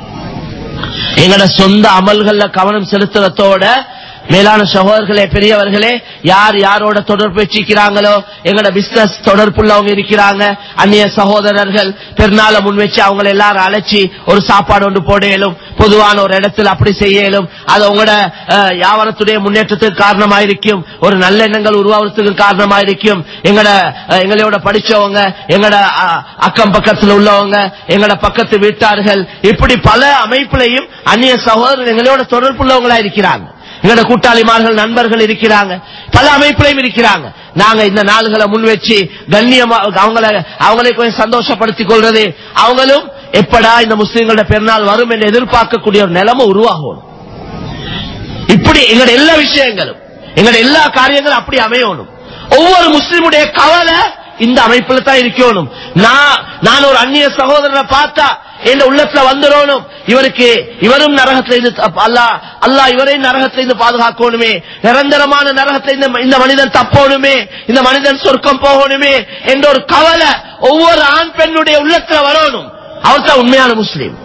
எங்களோட சொந்த அமல்கள்ல கவனம் செலுத்துறதோட மேலான சகோதரர்களே, பெரியவர்களே, யார் யாரோட தொடர்பு வச்சிருக்கிறாங்களோ, எங்களோட பிசினஸ் தொடர்புள்ளவங்க இருக்கிறாங்க, அந்நிய சகோதரர்கள், பெருநாளை முன் வச்சு அவங்களை எல்லாரும் அழைச்சி ஒரு சாப்பாடு ஒன்று போட இயலும், பொதுவான ஒரு இடத்துல அப்படி செய்ய இயலும். அது உங்களோட வியாபாரத்துடைய முன்னேற்றத்துக்கு காரணமாயிருக்கும், ஒரு நல்ல எண்ணங்கள் உருவாகிறதுக்கு காரணமாயிருக்கும். எங்களோட எங்களோட படிச்சவங்க, எங்களோட அக்கம் பக்கத்தில் உள்ளவங்க, எங்களோட பக்கத்து வீட்டார்கள், இப்படி பல அமைப்புலையும் அந்நிய சகோதரர்கள் எங்களோட தொடர்புள்ளவங்களா இருக்கிறாங்க. எங்களோட கூட்டாளிமார்கள், நண்பர்கள் இருக்கிறாங்க, பல அமைப்புலையும் இருக்கிறாங்க. நாங்க இந்த நாள்களை முன் வச்சு கண்ணியமா அவங்களை அவங்களை கொஞ்சம் சந்தோஷப்படுத்திக் கொள்றது, அவங்களும் எப்படா இந்த முஸ்லிம்களோட பெருநாள் வரும் என்று எதிர்பார்க்கக்கூடிய ஒரு நிலைமை உருவாகும். இப்படி எங்களோட எல்லா விஷயங்களும், எங்களோட எல்லா காரியங்களும் அப்படி அமையணும். ஒவ்வொரு முஸ்லிமுடைய கவலை இந்த அமைப்புல தான் இருக்கணும். நான் நான் ஒரு அந்நிய சகோதரரை பார்த்தா என்ற உள்ளத்துல வந்துடணும். இவருக்கு இவரும் நரகத்திலிருந்து அல்லாஹ் அல்லாஹ் இவரையும் நரகத்திலிருந்து பாதுகாக்கணுமே, நிரந்தரமான நரகத்திலிருந்து இந்த மனிதன் தப்போணுமே, இந்த மனிதன் சொர்க்கம் போகணுமே என்ற ஒரு கவலை ஒவ்வொரு ஆண் பெண்ணுடைய உள்ளத்துல வரணும். அவர் தான் உண்மையான முஸ்லீம்.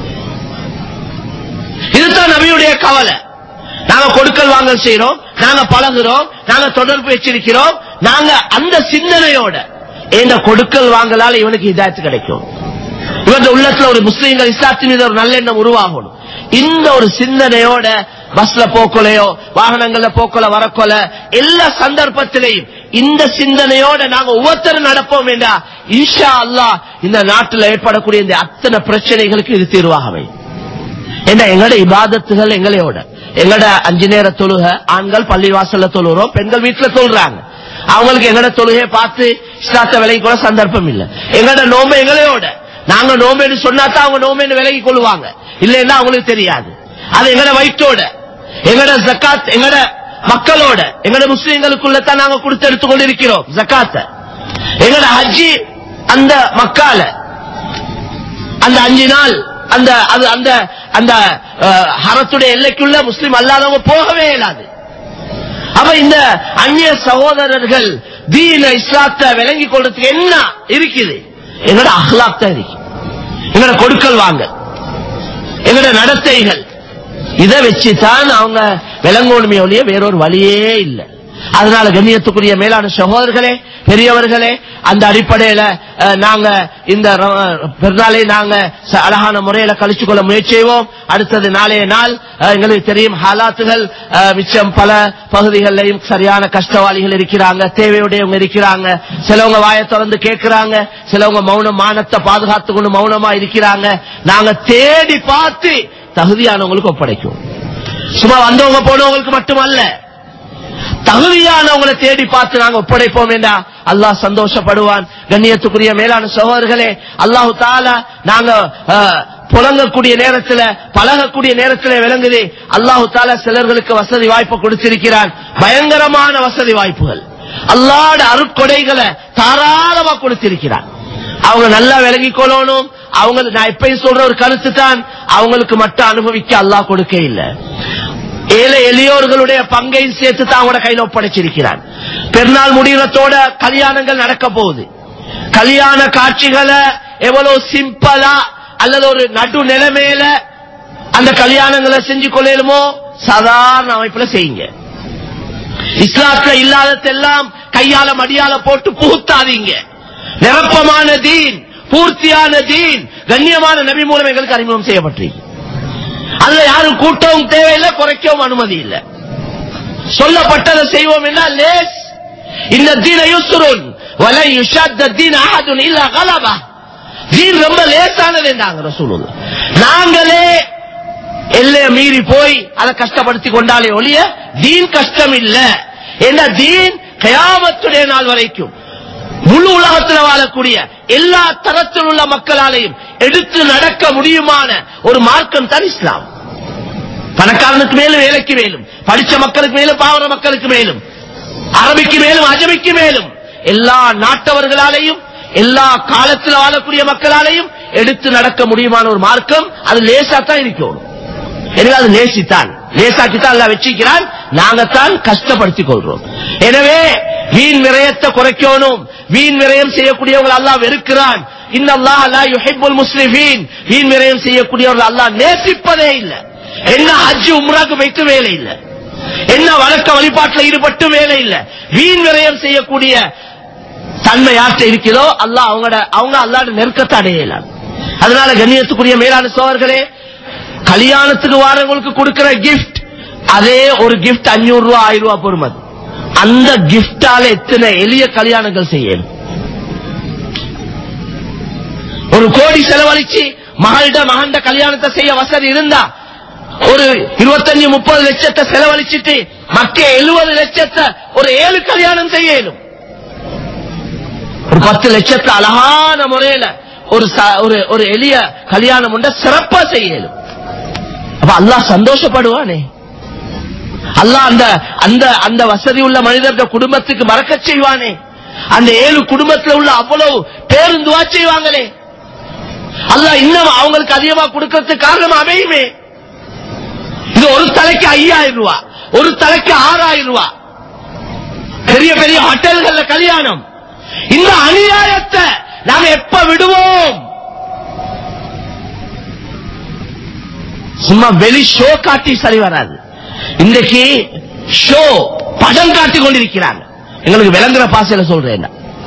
இதுதான் நபியுடைய கவலை. நாங்க கொடுக்கல் வாங்கல் செய்யறோம், நாங்க பழகுறோம், நாங்க தொடர்பு வச்சிருக்கிறோம், நாங்க அந்த சிந்தனையோட இந்த கொடுக்கல் வாங்கலால இவனுக்கு ஹிதாயத் கிடைக்கும், இவன் உள்ளத்துல ஒரு முஸ்லீம்கள் இஸ்லாத்தின் மீது ஒரு நல்லெண்ணம் உருவாகணும். இந்த ஒரு சிந்தனையோட பஸ்ல போக்கலையோ வாகனங்கள்ல போக்கல வரக்கொல எல்லா சந்தர்ப்பத்திலையும் இந்த சிந்தனையோட நாங்க ஒவ்வொருத்தரும் நடப்போம் என்றா இன்ஷா அல்லாஹ் இந்த நாட்டில் ஏற்படக்கூடிய இந்த அத்தனை பிரச்சனைகளுக்கு இது தீர்வாகவே. என்ன எங்களோட இபாதத்துகள் எங்களையோட எங்கட அஞ்சு நேர தொழுக ஆண்கள் பள்ளி வாசல்ல தொழுகிறோம், பெண்கள் வீட்டுல தொழுறாங்க. அவங்களுக்கு எங்கட தொழுகையை பார்த்து இஸ்லாத்தை விலகி கூட சந்தர்ப்பம் இல்ல. எங்கட நோம்பு எங்களையோட, நாங்க நோம்பேன்னு சொன்னாதான் அவங்க நோம்பேன்னு விலகி கொள்வாங்க, இல்லைன்னா அவங்களுக்கு தெரியாது. அது எங்கட வயிற்றோட எங்கட ஜக்காத் எங்கட மக்களோட எங்கட முஸ்லீம்களுக்குள்ளதான் நாங்க கொடுத்து எடுத்துக் கொண்டிருக்கிறோம் ஜக்காத்த. எங்கட ஹஜ்ஜி அந்த மக்கால அந்த அஞ்சு நாள் அந்த அந்த அந்த ஹரத்துடைய எல்லைக்குள்ள முஸ்லிம் அல்லாதவங்க போகவே இயலாது. அப்ப இந்த அந்நிய சகோதரர்கள் தீன இஸ்லாத்தை விளங்கி கொள்றதுக்கு என்ன இருக்குது? எங்களோட அஹ்லாக் தான் இருக்கு, எங்களோட கொடுக்கல் வாங்க, எங்களோட நடத்தைகள். இதை வச்சுதான் அவங்க விளங்கோணுமே ஒழிய வேறொரு வழியே இல்லை. அதனால கண்ணியத்துக்குரிய மேலான சகோதரர்களே, பெரியவர்களே, அந்த அடிப்படையில நாங்க இந்த பெருநாளை நாங்க அழகான முறையில கழிச்சு கொள்ள முயற்சி செய்வோம். அடுத்தது நாளைய நாள் எங்களுக்கு தெரியும் ஹாலாத்துகள் மிச்சம் பல பகுதிகளிலையும் சரியான கஷ்டவாளிகள் இருக்கிறாங்க, தேவையுடையவங்க இருக்கிறாங்க. சிலவங்க வாயை திறந்து கேட்கிறாங்க, சிலவங்க மௌனம் மானத்தை பாதுகாத்து கொண்டு மௌனமா இருக்கிறாங்க. நாங்க தேடி பார்த்து தகுதியானவங்களுக்கு ஒப்படைக்கும். சும்மா வந்தவங்க போனவங்களுக்கு மட்டுமல்ல, தகுதியானவங்களை தேடி பார்த்து நாங்க ஒப்படைப்போம் என்றா அல்லாஹ் சந்தோஷப்படுவான். கண்ணியத்துக்குரிய மேலான சகோதரர்களே, அல்லாஹு தஆலா நாங்க புலங்கக்கூடிய நேரத்தில் பழகக்கூடிய நேரத்தில் விளங்குது. அல்லாஹு தஆலா சிலர்களுக்கு வசதி வாய்ப்பு கொடுத்திருக்கிறான், பயங்கரமான வசதி வாய்ப்புகள், அல்லாஹ்வுடைய அருட்கொடைகளை தாராளமா கொடுத்திருக்கிறான். அவங்க நல்லா விளங்கிக் கொள்ளணும். அவங்க நான் எப்பயும் சொல்ற ஒரு கருத்து தான், அவங்களுக்கு மட்டும் அனுபவிக்க அல்லாஹ் கொடுக்க இல்லை, ஏழை எளியோர்களுடைய பங்கை சேர்த்து தான் அவங்களோட கையில் ஒப்படைச்சிருக்கிறான். பெருநாள் முடிவுறத்தோட கல்யாணங்கள் நடக்க போகுது. கல்யாண காட்சிகளை எவ்வளவு சிம்பிளா அல்லது ஒரு நடு நிலைமையில அந்த கல்யாணங்களை செஞ்சு கொள்ளலுமோ சாதாரண அமைப்புல செய்யுங்க. இஸ்லாத்துல இல்லாததெல்லாம் கையால மடியால போட்டு புகுத்தாதீங்க. நிரப்பமான தீன், பூர்த்தியான தீன், கண்ணியமான நபி மூலம் எங்களுக்கு அறிமுகம் செய்யப்பட்டிருக்கு. அதுல யாரும் கூட்டவும் தேவையில்லை, குறைக்கவும் அனுமதி இல்லை. சொல்லப்பட்டதை செய்வோம் என்றால் லேஸ். இந்த தீன யுஸ்ருன் வலை யுஷத்த தீன அஹதுன் இல்லா கலபா. தீன் ரொம்ப லேசானது என்றாங்க ரசூலுல்லாஹ். நாங்களே எல்லைய மீறி போய் அதை கஷ்டப்படுத்தி கொண்டாலே ஒழிய தீன் கஷ்டம் இல்ல. என்ன தீன் கியாமத்துடைய நாள் வரைக்கும் முழு உலகத்தில் வாழக்கூடிய எல்லா தரத்தில் உள்ள மக்களாலையும் எடுத்து நடக்க முடியுமான ஒரு மார்க்கம் தான் இஸ்லாம். பணக்காரனுக்கு மேலும் வேலைக்கு மேலும், படிச்ச மக்களுக்கு மேலும் பாவர மக்களுக்கு மேலும், அரபிக்கு மேலும் அஜமிக்கு மேலும் எல்லா நாட்டவர்களாலையும் எல்லா காலத்தில் வாழக்கூடிய மக்களாலையும் எடுத்து நடக்க முடியுமான ஒரு மார்க்கம். அது லேசா தான் இருக்கணும். எனவே அது லேசித்தான், லேசாக்கித்தான் எல்லாம் வச்சிருக்கிறான். நாங்கத்தான் கஷ்டப்படுத்திக் கொள்றோம். எனவே வீண் விரயத்தை குறைக்கணும். வீண் விரயம் செய்யக்கூடியவர்கள் அல்லாஹ் வெறுக்கிறான். இன்னல்லாஹ லா யுஹிப்புல் முஸ்ரிஃபீன். வீண் விரயம் செய்யக்கூடியவர்கள் அல்லாஹ் நேசிப்பதே இல்லை. என்ன ஹஜ் உம்ராக்கு வைத்து வேலை இல்லை, என்ன வழக்க வழிபாட்டில் ஈடுபட்டு வேலை இல்லை. வீண் விரயம் செய்யக்கூடிய தன்மை யாற்ற இருக்கிறதோ அல்லாஹ் அவங்க அவங்க அல்லாஹ்வுடைய நெருக்கத்தை அடையலாம். அதனால கண்ணியத்துக்குரிய மேலான சோழர்களே, கல்யாணத்துக்கு வாரவங்களுக்கு கொடுக்கிற கிஃப்ட் அதே ஒரு கிஃப்ட் அஞ்சூறு ரூபாய் ஆயிரம் ரூபாய் பொறுமது. அந்த கிஃப்டால எத்தனை எளிய கல்யாணங்கள் செய்யணும். ஒரு கோடி செலவழிச்சு மகளிட மகண்ட கல்யாணத்தை செய்ய வசதி இருந்தா ஒரு இருபத்தஞ்சு முப்பது லட்சத்தை செலவழிச்சிட்டு மக்க எழுபது லட்சத்தை ஒரு ஏழு கல்யாணம் செய்யணும். ஒரு பத்து லட்சத்தை அழகான முறையில ஒரு ஒரு எளிய கல்யாணம் உண்ட சிறப்பா செய்யணும். அப்ப அல்லாஹ் சந்தோஷப்படுவானே. அல்லாஹ் அந்த அந்த அந்த வசதி உள்ள மனிதர்கள் குடும்பத்துக்கு மறக்க செய்வானே. அந்த ஏழு குடும்பத்தில் உள்ள அவ்வளவு பேரும் துஆ செய்வாங்களே. அல்லாஹ் இன்னும் அவங்களுக்கு அதிகமா கொடுக்கறதுக்கு காரணம் அமையுமே. இது ஒரு தலைக்கு ஐயாயிரம் ரூபாய், ஒரு தலைக்கு ஆறாயிரம் ரூபாய், பெரிய பெரிய ஹோட்டல்கள்ல கல்யாணம். இந்த அநியாயத்தை நாங்க எப்ப விடுவோம்? சும்மா வெளி ஷோ காட்டி சரி வராது. இன்றைக்கு ஷோ படம் காட்டி கொண்டிருக்கிறாங்க. எங்களுக்கு விளங்குற பாசையில சொல்றேன்.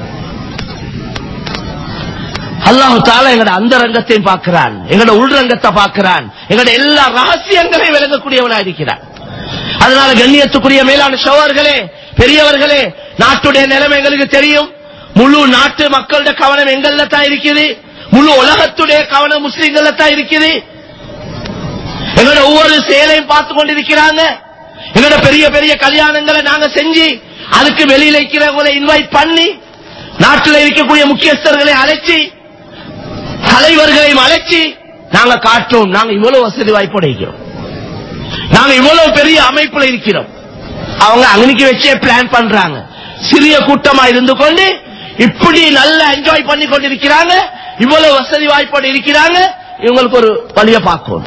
அல்லாஹ் தஆலா எங்கட அந்த ரங்கத்தையும் பார்க்கிறான், எங்கட உள்ரங்கத்தை பார்க்கிறான், எங்கட எல்லா ரகசியங்களையும் விளங்கக்கூடியவனா இருக்கிறான். அதனால கண்ணியத்துக்குரிய மேலான சகோதரர்களே, பெரியவர்களே, நாட்டுடைய நிலைமை எங்களுக்கு தெரியும். முழு நாட்டு மக்களுடைய கவனம் எங்கள்ல தான் இருக்குது. முழு உலகத்துடைய கவனம் முஸ்லிம்கள்ல தான் இருக்குது. எங்களோட ஒவ்வொரு செயலையும் பார்த்து கொண்டிருக்கிறாங்க. எங்களோட பெரிய பெரிய கல்யாணங்களை நாங்க செஞ்சு அதுக்கு வெளியில இருக்கிறவங்களை இன்வைட் பண்ணி, நாட்டில் இருக்கக்கூடிய முக்கியஸ்தர்களை அழைச்சி, தலைவர்களையும் அழைச்சி நாங்க காட்டுறோம், நாங்க இவ்வளவு வசதி வாய்ப்போட இருக்கிறோம், நாங்க இவ்வளவு பெரிய அமைப்புல இருக்கிறோம். அவங்க அன்னைக்கு வச்சே பிளான் பண்றாங்க. சிறிய கூட்டமா இருந்து கொண்டு இப்படி நல்லா என்ஜாய் பண்ணி கொண்டிருக்கிறாங்க, இவ்வளவு வசதி வாய்ப்போடு இருக்கிறாங்க. இவங்களுக்கு ஒரு வழியை பார்க்கணும்.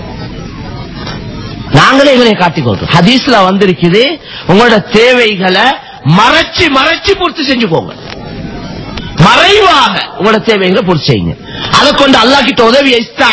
நாங்களே எங்களை காட்டிக்கொள்றோம். ஹதீஸ்ல வந்திருக்குது, உங்களோட தேவைகளை மறைச்சு மறைச்சு பூர்த்தி செஞ்சுக்கோங்க. மறைவாக உங்களோட தேவைகளை பூர்த்தி செய்யுங்க. அதை கொண்டு அல்லாஹ் கிட்ட உதவி.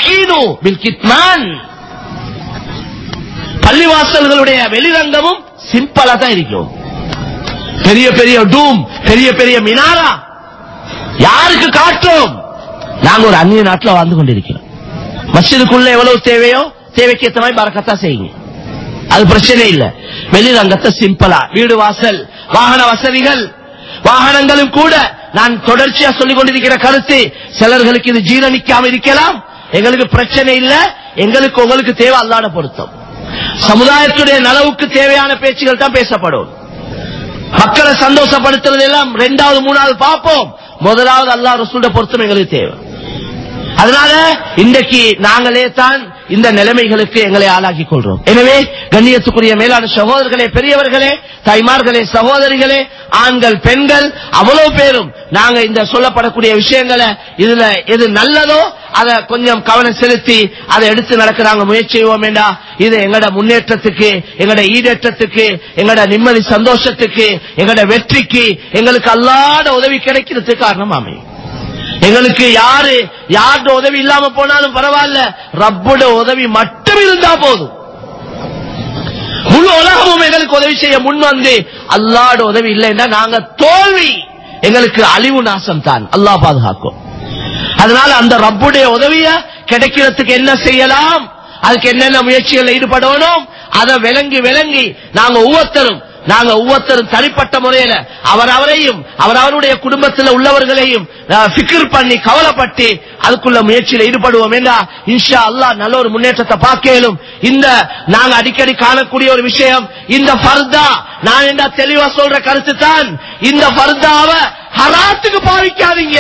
பள்ளிவாசல்களுடைய வெளிரங்கமும் சிம்பிளா தான் இருக்கும். பெரிய பெரிய டூம், பெரிய பெரிய மினாரா யாருக்கு காட்டுறோம்? நாங்க ஒரு அந்நிய நாட்டில் வாழ்ந்து கொண்டிருக்கிறோம். மஸ்ஜிதுக்குள்ள எவ்வளவு தேவையோ தேவைக்கு ஏற்ற மாதிரி பரக்கத்தா செய்யுங்க, அது பிரச்சனை இல்ல. வெளிரங்கத்தை சிம்பிளா, வீடு வாசல், வாகன வசதிகள், வாகனங்களும் கூட நான் தொடர்ச்சியா சொல்லிக் கொண்டிருக்கிற கருத்து, சிலர்களுக்கு இது ஜீரணிக்காம இருக்கலாம், எங்களுக்கு பிரச்சனை இல்ல. எங்களுக்கு உங்களுக்கு தேவை அல்லாஹ்வுடைய பொருத்தம். சமுதாயத்துடைய நலவுக்கு தேவையான பேச்சுகள் தான் பேசப்படும். மக்களை சந்தோஷப்படுத்துறது எல்லாம் ரெண்டாவது மூணாவது பார்ப்போம். முதலாவது அல்லாஹ் ரசூலுடைய பொருத்தம் எங்களுக்கு தேவை. அதனால இன்றைக்கு நாங்களே தான் இந்த நிலைமைகளுக்கு எங்களை ஆளாக்கி கொள்றோம். எனவே கண்ணியத்துக்குரிய மேலான சகோதரர்களே, பெரியவர்களே, தாய்மார்களே, சகோதரிகளே, ஆண்கள், பெண்கள், அவ்வளவு பேரும் நாங்க இந்த சொல்லப்படக்கூடிய விஷயங்களை இதுல எது நல்லதோ அதை கொஞ்சம் கவனம் செலுத்தி அதை எடுத்து நடக்கிறாங்க. முயற்சி செய்வோம் வேண்டா. இது எங்கட முன்னேற்றத்துக்கு, எங்கட ஈடேற்றத்துக்கு, எங்கட நிம்மதி சந்தோஷத்துக்கு, எங்கட வெற்றிக்கு, எங்களுக்கு அல்லாஹ்வுடைய உதவி கிடைக்கிறதுக்கு காரணம் அமையும். எங்களுக்கு யாரு யாருடைய உதவி இல்லாம போனாலும் பரவாயில்ல, ரப்புடைய உதவி மட்டும் இருந்தா போதும். முழு உலகமும் எங்களுக்கு உதவி செய்ய முன் வந்து அல்லாஹ்வுடைய உதவி இல்லைன்னா நாங்க தோல்வி, எங்களுக்கு அழிவு நாசம் தான். அல்லாஹ் பாதுகாக்கும். அதனால அந்த ரப்புடைய உதவிய கிடைக்கிறதுக்கு என்ன செய்யலாம், அதுக்கு என்னென்ன முயற்சிகள் ஈடுபடணும், அதை விளங்கி விளங்கி நாங்க ஒவ்வொருத்தரும் நாங்க ஒவ்வொருத்தரும் தனிப்பட்ட முறையில அவர் அவரையும் அவர் அவருடைய குடும்பத்தில் உள்ளவர்களையும் ஃபிக்ர் பண்ணி கவலைப்பட்டு அதுக்குள்ள முயற்சியில் ஈடுபடுவோம் என்றா இன்ஷா அல்லாஹ் நல்ல ஒரு முன்னேற்றத்தை பார்க்கலும். இந்த நாங்க அடிக்கடி காணக்கூடிய ஒரு விஷயம், இந்த ஃபர்தா, நான் என்ன தெளிவா சொல்ற கருத்து தான், இந்த ஃபர்தாவை ஹராத்துக்கு பாவிக்காதீங்க.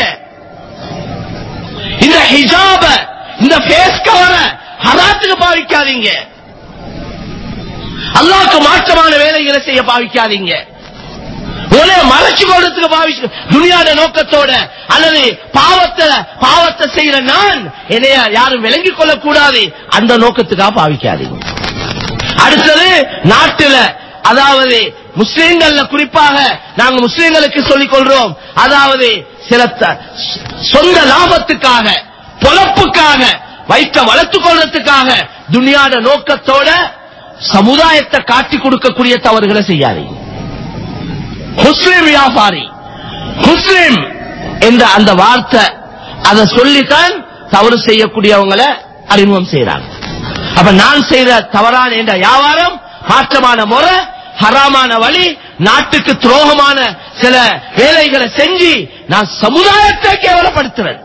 இந்த ஹிஜாப, இந்த ஃபேஸ் கவர ஹராத்துக்கு பாவிக்காதீங்க. அல்லாஹ்வுக்கு மாற்றமான வேலைகளை செய்ய பாவிக்காதீங்க. ஒரே மறைச்சு கொள்றதுக்கு பாவிச்சு துனியாட நோக்கத்தோட அல்லது பாவத்தை பாவத்தை செய்யற நான் என்னைய யாரும் விளங்கிக் கொள்ளக் கூடாது அந்த நோக்கத்துக்காக பாவிக்காதீங்க. அடுத்தது நாட்டுல, அதாவது முஸ்லிம்கள்ல குறிப்பாக நாங்க முஸ்லிம்களுக்கு சொல்லிக் கொள்றோம், அதாவது சில சொந்த லாபத்துக்காக, பொழப்புக்காக, வயிற்ற வளர்த்துக் கொள்றதுக்காக துனியாட நோக்கத்தோட சமுதாயத்தை காட்டி கொடுக்கக்கூடிய தவறுகளை செய்யாதீங்க. முஸ்லிம் வியாபாரி, முஸ்லிம் என்ற அந்த வார்த்தை அதை சொல்லித்தான் தவறு செய்யக்கூடியவங்களை அறிமுகம் செய்யறாங்க. அப்ப நான் செய்த தவறான என்ற வியாபாரம், மாற்றமான முறை, ஹராமான வழி, நாட்டுக்கு துரோகமான சில வேலைகளை செஞ்சு நான் சமுதாயத்தை கேவலப்படுத்துறேன்.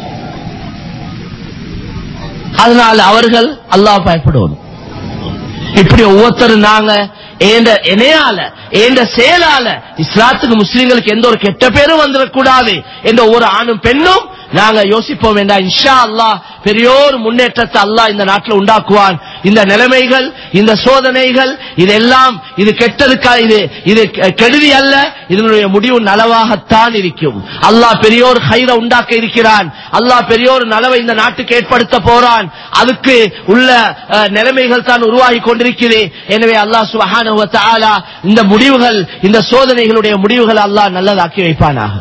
அதனால அவர்கள் அல்லாஹ் பயப்படுவோம். இப்படி ஒவ்வொருத்தரும் நாங்க என்னையால என்ற செயலால இஸ்லாத்துக்கு முஸ்லிம்களுக்கு எந்த ஒரு கெட்ட பேரும் வந்துடக்கூடாது என்ற ஒவ்வொரு ஆணும் பெண்ணும் நாங்க யோசிப்போம் வேண்டாம். இன்ஷா அல்லாஹ் பெரியோர் முன்னேற்றத்தை அல்லாஹ் இந்த நாட்டில் உண்டாக்குவான். இந்த நிலைமைகள், இந்த சோதனைகள், இதெல்லாம் இது கெட்டதுக்கா, இது இது கெடுதி அல்ல, இதனுடைய முடிவு நலவாகத்தான் இருக்கும். அல்லாஹ் பெரியோர் ஹைர உண்டாக்க இருக்கிறான். அல்லாஹ் பெரியோர் நலவை இந்த நாட்டுக்கு ஏற்படுத்த போறான். அதுக்கு உள்ள நிலைமைகள் தான் உருவாகி கொண்டிருக்கிறது. எனவே அல்லாஹ் சுப்ஹானஹு வ தஆலா இந்த முடிவுகள், இந்த சோதனைகளுடைய முடிவுகள் அல்லாஹ் நல்லதாக்கி வைப்பானாக.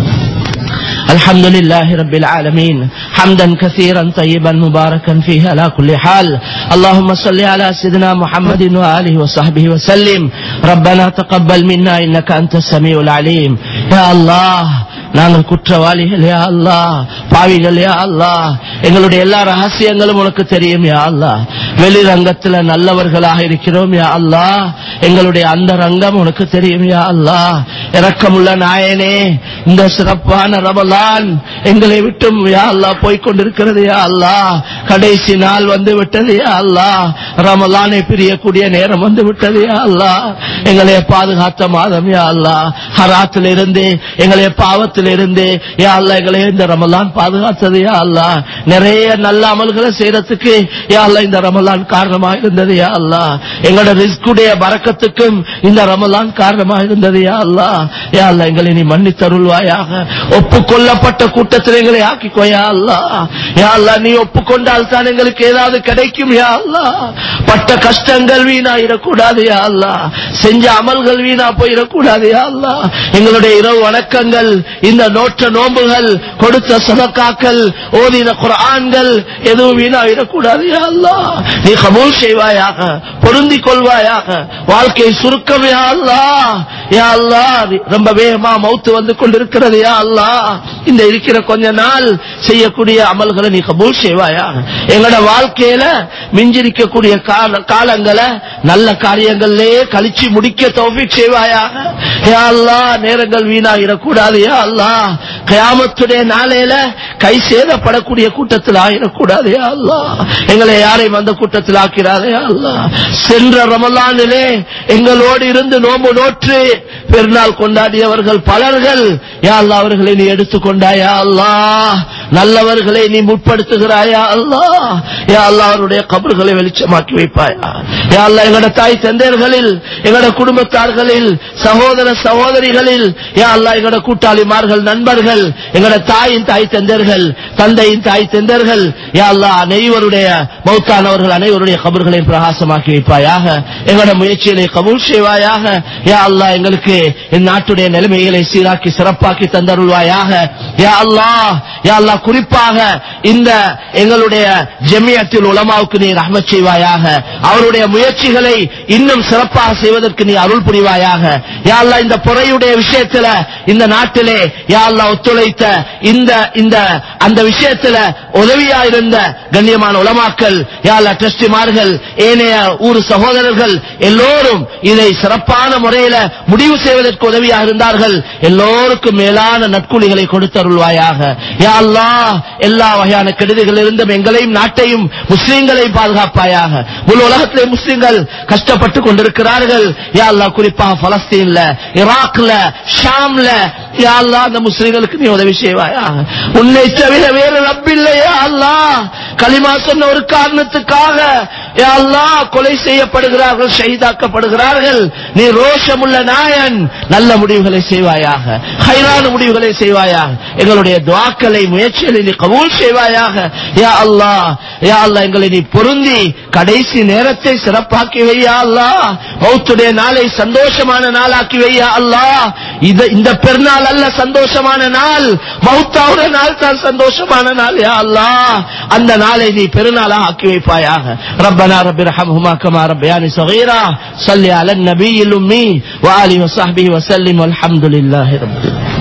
الحمد لله رب العالمين حمدا كثيرا طيبا مباركا فيه على كل حال. اللهم صل على سيدنا محمد وآله وصحبه وسلم. ربنا تقبل منا إنك أنت السميع العليم. يا الله நாங்கள் குற்றவாளிகள் யா அல்லாஹ், பாவிகள் யா அல்லாஹ். எங்களுடைய எல்லா ரகசியங்களும் உனக்கு தெரியும் யா அல்லாஹ். வெளிரங்கத்தில் நல்லவர்களாக இருக்கிறோம் யா அல்லாஹ். எங்களுடைய அந்த ரங்கம் உனக்கு தெரியும் யா அல்லாஹ். இரக்கமுள்ள நாயனே, இந்த சிறப்பான ரமலான் எங்களை விட்டும் யா அல்லாஹ் போய்கொண்டிருக்கிறது யா அல்லாஹ். கடைசி நாள் வந்து விட்டது யா அல்லாஹ். ரமலானை பிரியக்கூடிய நேரம் வந்து விட்டது யா அல்லாஹ். எங்களை பாதுகாத்த மாதம் யா அல்லாஹ். ஹராத்தில் இருந்து, எங்களை பாவத்தில் இருந்து யா அல்லாஹ் எங்களை இந்த ரமலான் பாதுகாத்தது யா அல்லாஹ். நிறைய நல்ல அமல்களை செய்யறதுக்கு யா அல்லாஹ் இந்த ரமலான் காரணமாக இருந்தது யா அல்லாஹ். எங்களோட ரிஸ்குடைய பரக்கத்துக்கும் இந்த ரமலான் காரணமாக இருந்தது யா அல்லாஹ். யா அல்லாஹ் எங்களை நீ மன்னித்தருள்வாயாக. ஒப்புக்கொள்ளப்பட்ட கூட்டத்தில் எங்களை ஆக்கிக்கோ யா அல்லாஹ். யா அல்லாஹ் நீ ஒப்புக்கொண்டால் தான் எங்களுக்கு ஏதாவது கிடைக்கும் யா அல்லாஹ். பட்ட கஷ்டங்கள் வீணாயிடக்கூடாது யா அல்லாஹ். செஞ்ச அமல்கள் வீணா போயிடக்கூடாது யா அல்லாஹ். எங்களுடைய இரவு வணக்கங்கள், இந்த நோற்ற நோம்புகள், கொடுத்த சதகாக்கள், ஓதின குர்ஆன்கள் எதுவும் வீணாயிடக்கூடாது யா அல்லாஹ். நீ கபூல் செய்வாயாக, பொருந்திக் கொள்வாயாக. வாழ்க்கை சுருக்கம் யா அல்லாஹ். யா அல்லாஹ் ரொம்ப வேகமா மௌத்து வந்து கொண்டிருக்கிறது யா அல்லாஹ். இந்த இருக்கிற கொஞ்ச நாள் செய்யக்கூடிய அமல்களை நீ கபூல் செய்வாயாக. எங்களோட வாழ்க்கையில மிஞ்சிருக்கக்கூடிய காலங்களை நல்ல காரியங்களே கழிச்சு முடிக்க தௌஃபீக் செய்வாயாக யா அல்லாஹ். நேரங்கள் வீணாயிடக்கூடாது யா அல்லாஹ். கியாமத்துடைய நாளையில கை சேதப்படக்கூடிய கூட்டத்தில் ஆயிடக்கூடாது யா அல்லாஹ். எங்களை யாரையும் அந்த கூட்டத்தில் ஆக்கிறாதே யா அல்லாஹ். சென்ற ரமலானிலே எங்களோடு இருந்து நோம்பு நோற்று பெருநாள் கொண்டாடியவர்கள் பலர்கள் யா அல்லாஹ் அவர்களை நீ எடுத்துக்கொண்டாயா அல்லாஹ். நல்லவர்களை நீ முற்படுத்துகிறாயா அல்லாஹ். யா அல்லாஹ் அவருடைய கபர்களை வெளிச்சமாக்கி வைப்பாயா யா அல்லாஹ். எங்களோட தாய் தந்தையர்களில், எங்களோட குடும்பத்தார்களில், சகோதர சகோதரிகளில் யா அல்லாஹ் எங்களோட கூட்டாளிமார்கள், நண்பர்கள், எங்களோட தாயின் தாய் தந்தர்கள், தந்தையின் தாய் தந்தர்கள் யா அல்லாஹ் அனைவருடைய மௌத்தானவர்கள் அனைவருடைய கபர்களை பிரகாசமாக்கி வைப்பாயாக. எங்களோட முயற்சிகளை கபூல் செய்வாயாக யா அல்லாஹ். எங்களுக்கு இந்த நாட்டுடைய நிலைமைகளை சீராக்கி சிறப்பாக்கி தந்தருள்வாயாக யா அல்லாஹ். யா அல்லாஹ் குறிப்பாக இந்த எங்களுடைய ஜமியத்துல் உலமாவுக்கு நீ ரஹ்மத் செய்வாயாக. அவருடைய முயற்சிகளை இன்னும் சிறப்பாக செய்வதற்கு நீ அருள் புரிவாயாக யா அல்லாஹ். இந்த பொறையுடைய விஷயத்துல இந்த நாட்டிலே யா அல்லாஹ் ஒத்துழைத்த இந்த இந்த அந்த விஷயத்துல உதவியா இருந்த கண்ணியமான உலமாக்கள் யா அல்லாஹ், ட்ரஸ்டிமார்கள், ஏனைய ஊர் சகோதரர்கள் எல்லோரும் இதை சிறப்பான முறையில முடிவு செய்வதற்கு உதவியாக இருந்தார்கள். எல்லோருக்கும் மேலான நற்கூலிகளை கொடுத்தருள்வாயாக யா அல்லாஹ். எல்லா வகையான கெடுதிகளில் இருந்தும் எங்களையும் நாட்டையும் முஸ்லிம்களையும் பாதுகாப்பாயாக. முழு உலகத்திலே முஸ்லிம்கள் கஷ்டப்பட்டு கொண்டிருக்கிறார்கள் யா அல்லாஹ். குறிப்பாக பலஸ்தீன்ல, ஈராக்ல, ஷாம்ல யா அல்லாஹ் அந்த முஸ்லிம்களுக்கு நீ உதவி செய்வாயாக. உன்னை தவிர வேறு ரப்பில்லை யா அல்லாஹ். கலிமா சொன்ன ஒரு காரணத்துக்காக யா அல்லாஹ் கொலை செய்யப்படுகிறார்கள், ஷஹீதாக்கப்படுகிறார்கள். நீ ரோஷமுள்ள நாயன், நல்ல முடிவுகளை செய்வாயாக, ஹைரான முடிவுகளை செய்வாயாக. எங்களுடைய துஆக்களை, முயற்சிகளை நீ கபூல் செய்வாயாக யா அல்லாஹ். யா அல்லாஹ் எங்களை நீ பொருந்தி கடைசி நேரத்தை சிறப்பாக்கி வை யா அல்லாஹ். மௌத்துடைய நாளை சந்தோஷமான நாளாக்கி வை யா அல்லாஹ். இந்த பெருநாள் அல்ல சந்தோஷமான நாள், மௌத்தாவுட நாள் தான் சந்தோஷமான நாள் யா அல்லாஹ். அந்த நாளை நீ பெருநாளாக ஆக்கி வைப்பாயாக. ரப்பனா ரப்பிர்ஹம்ஹுமா கமா ரப்பயானி ஸகீரா. ஸல்லி அலன் நபியில் உம்மி வ ஆலிஹி வ ஸஹ்பிஹி வ ஸல்லிம். வல்ஹம்துலில்லாஹி ரப்பில் ஆலமீன்.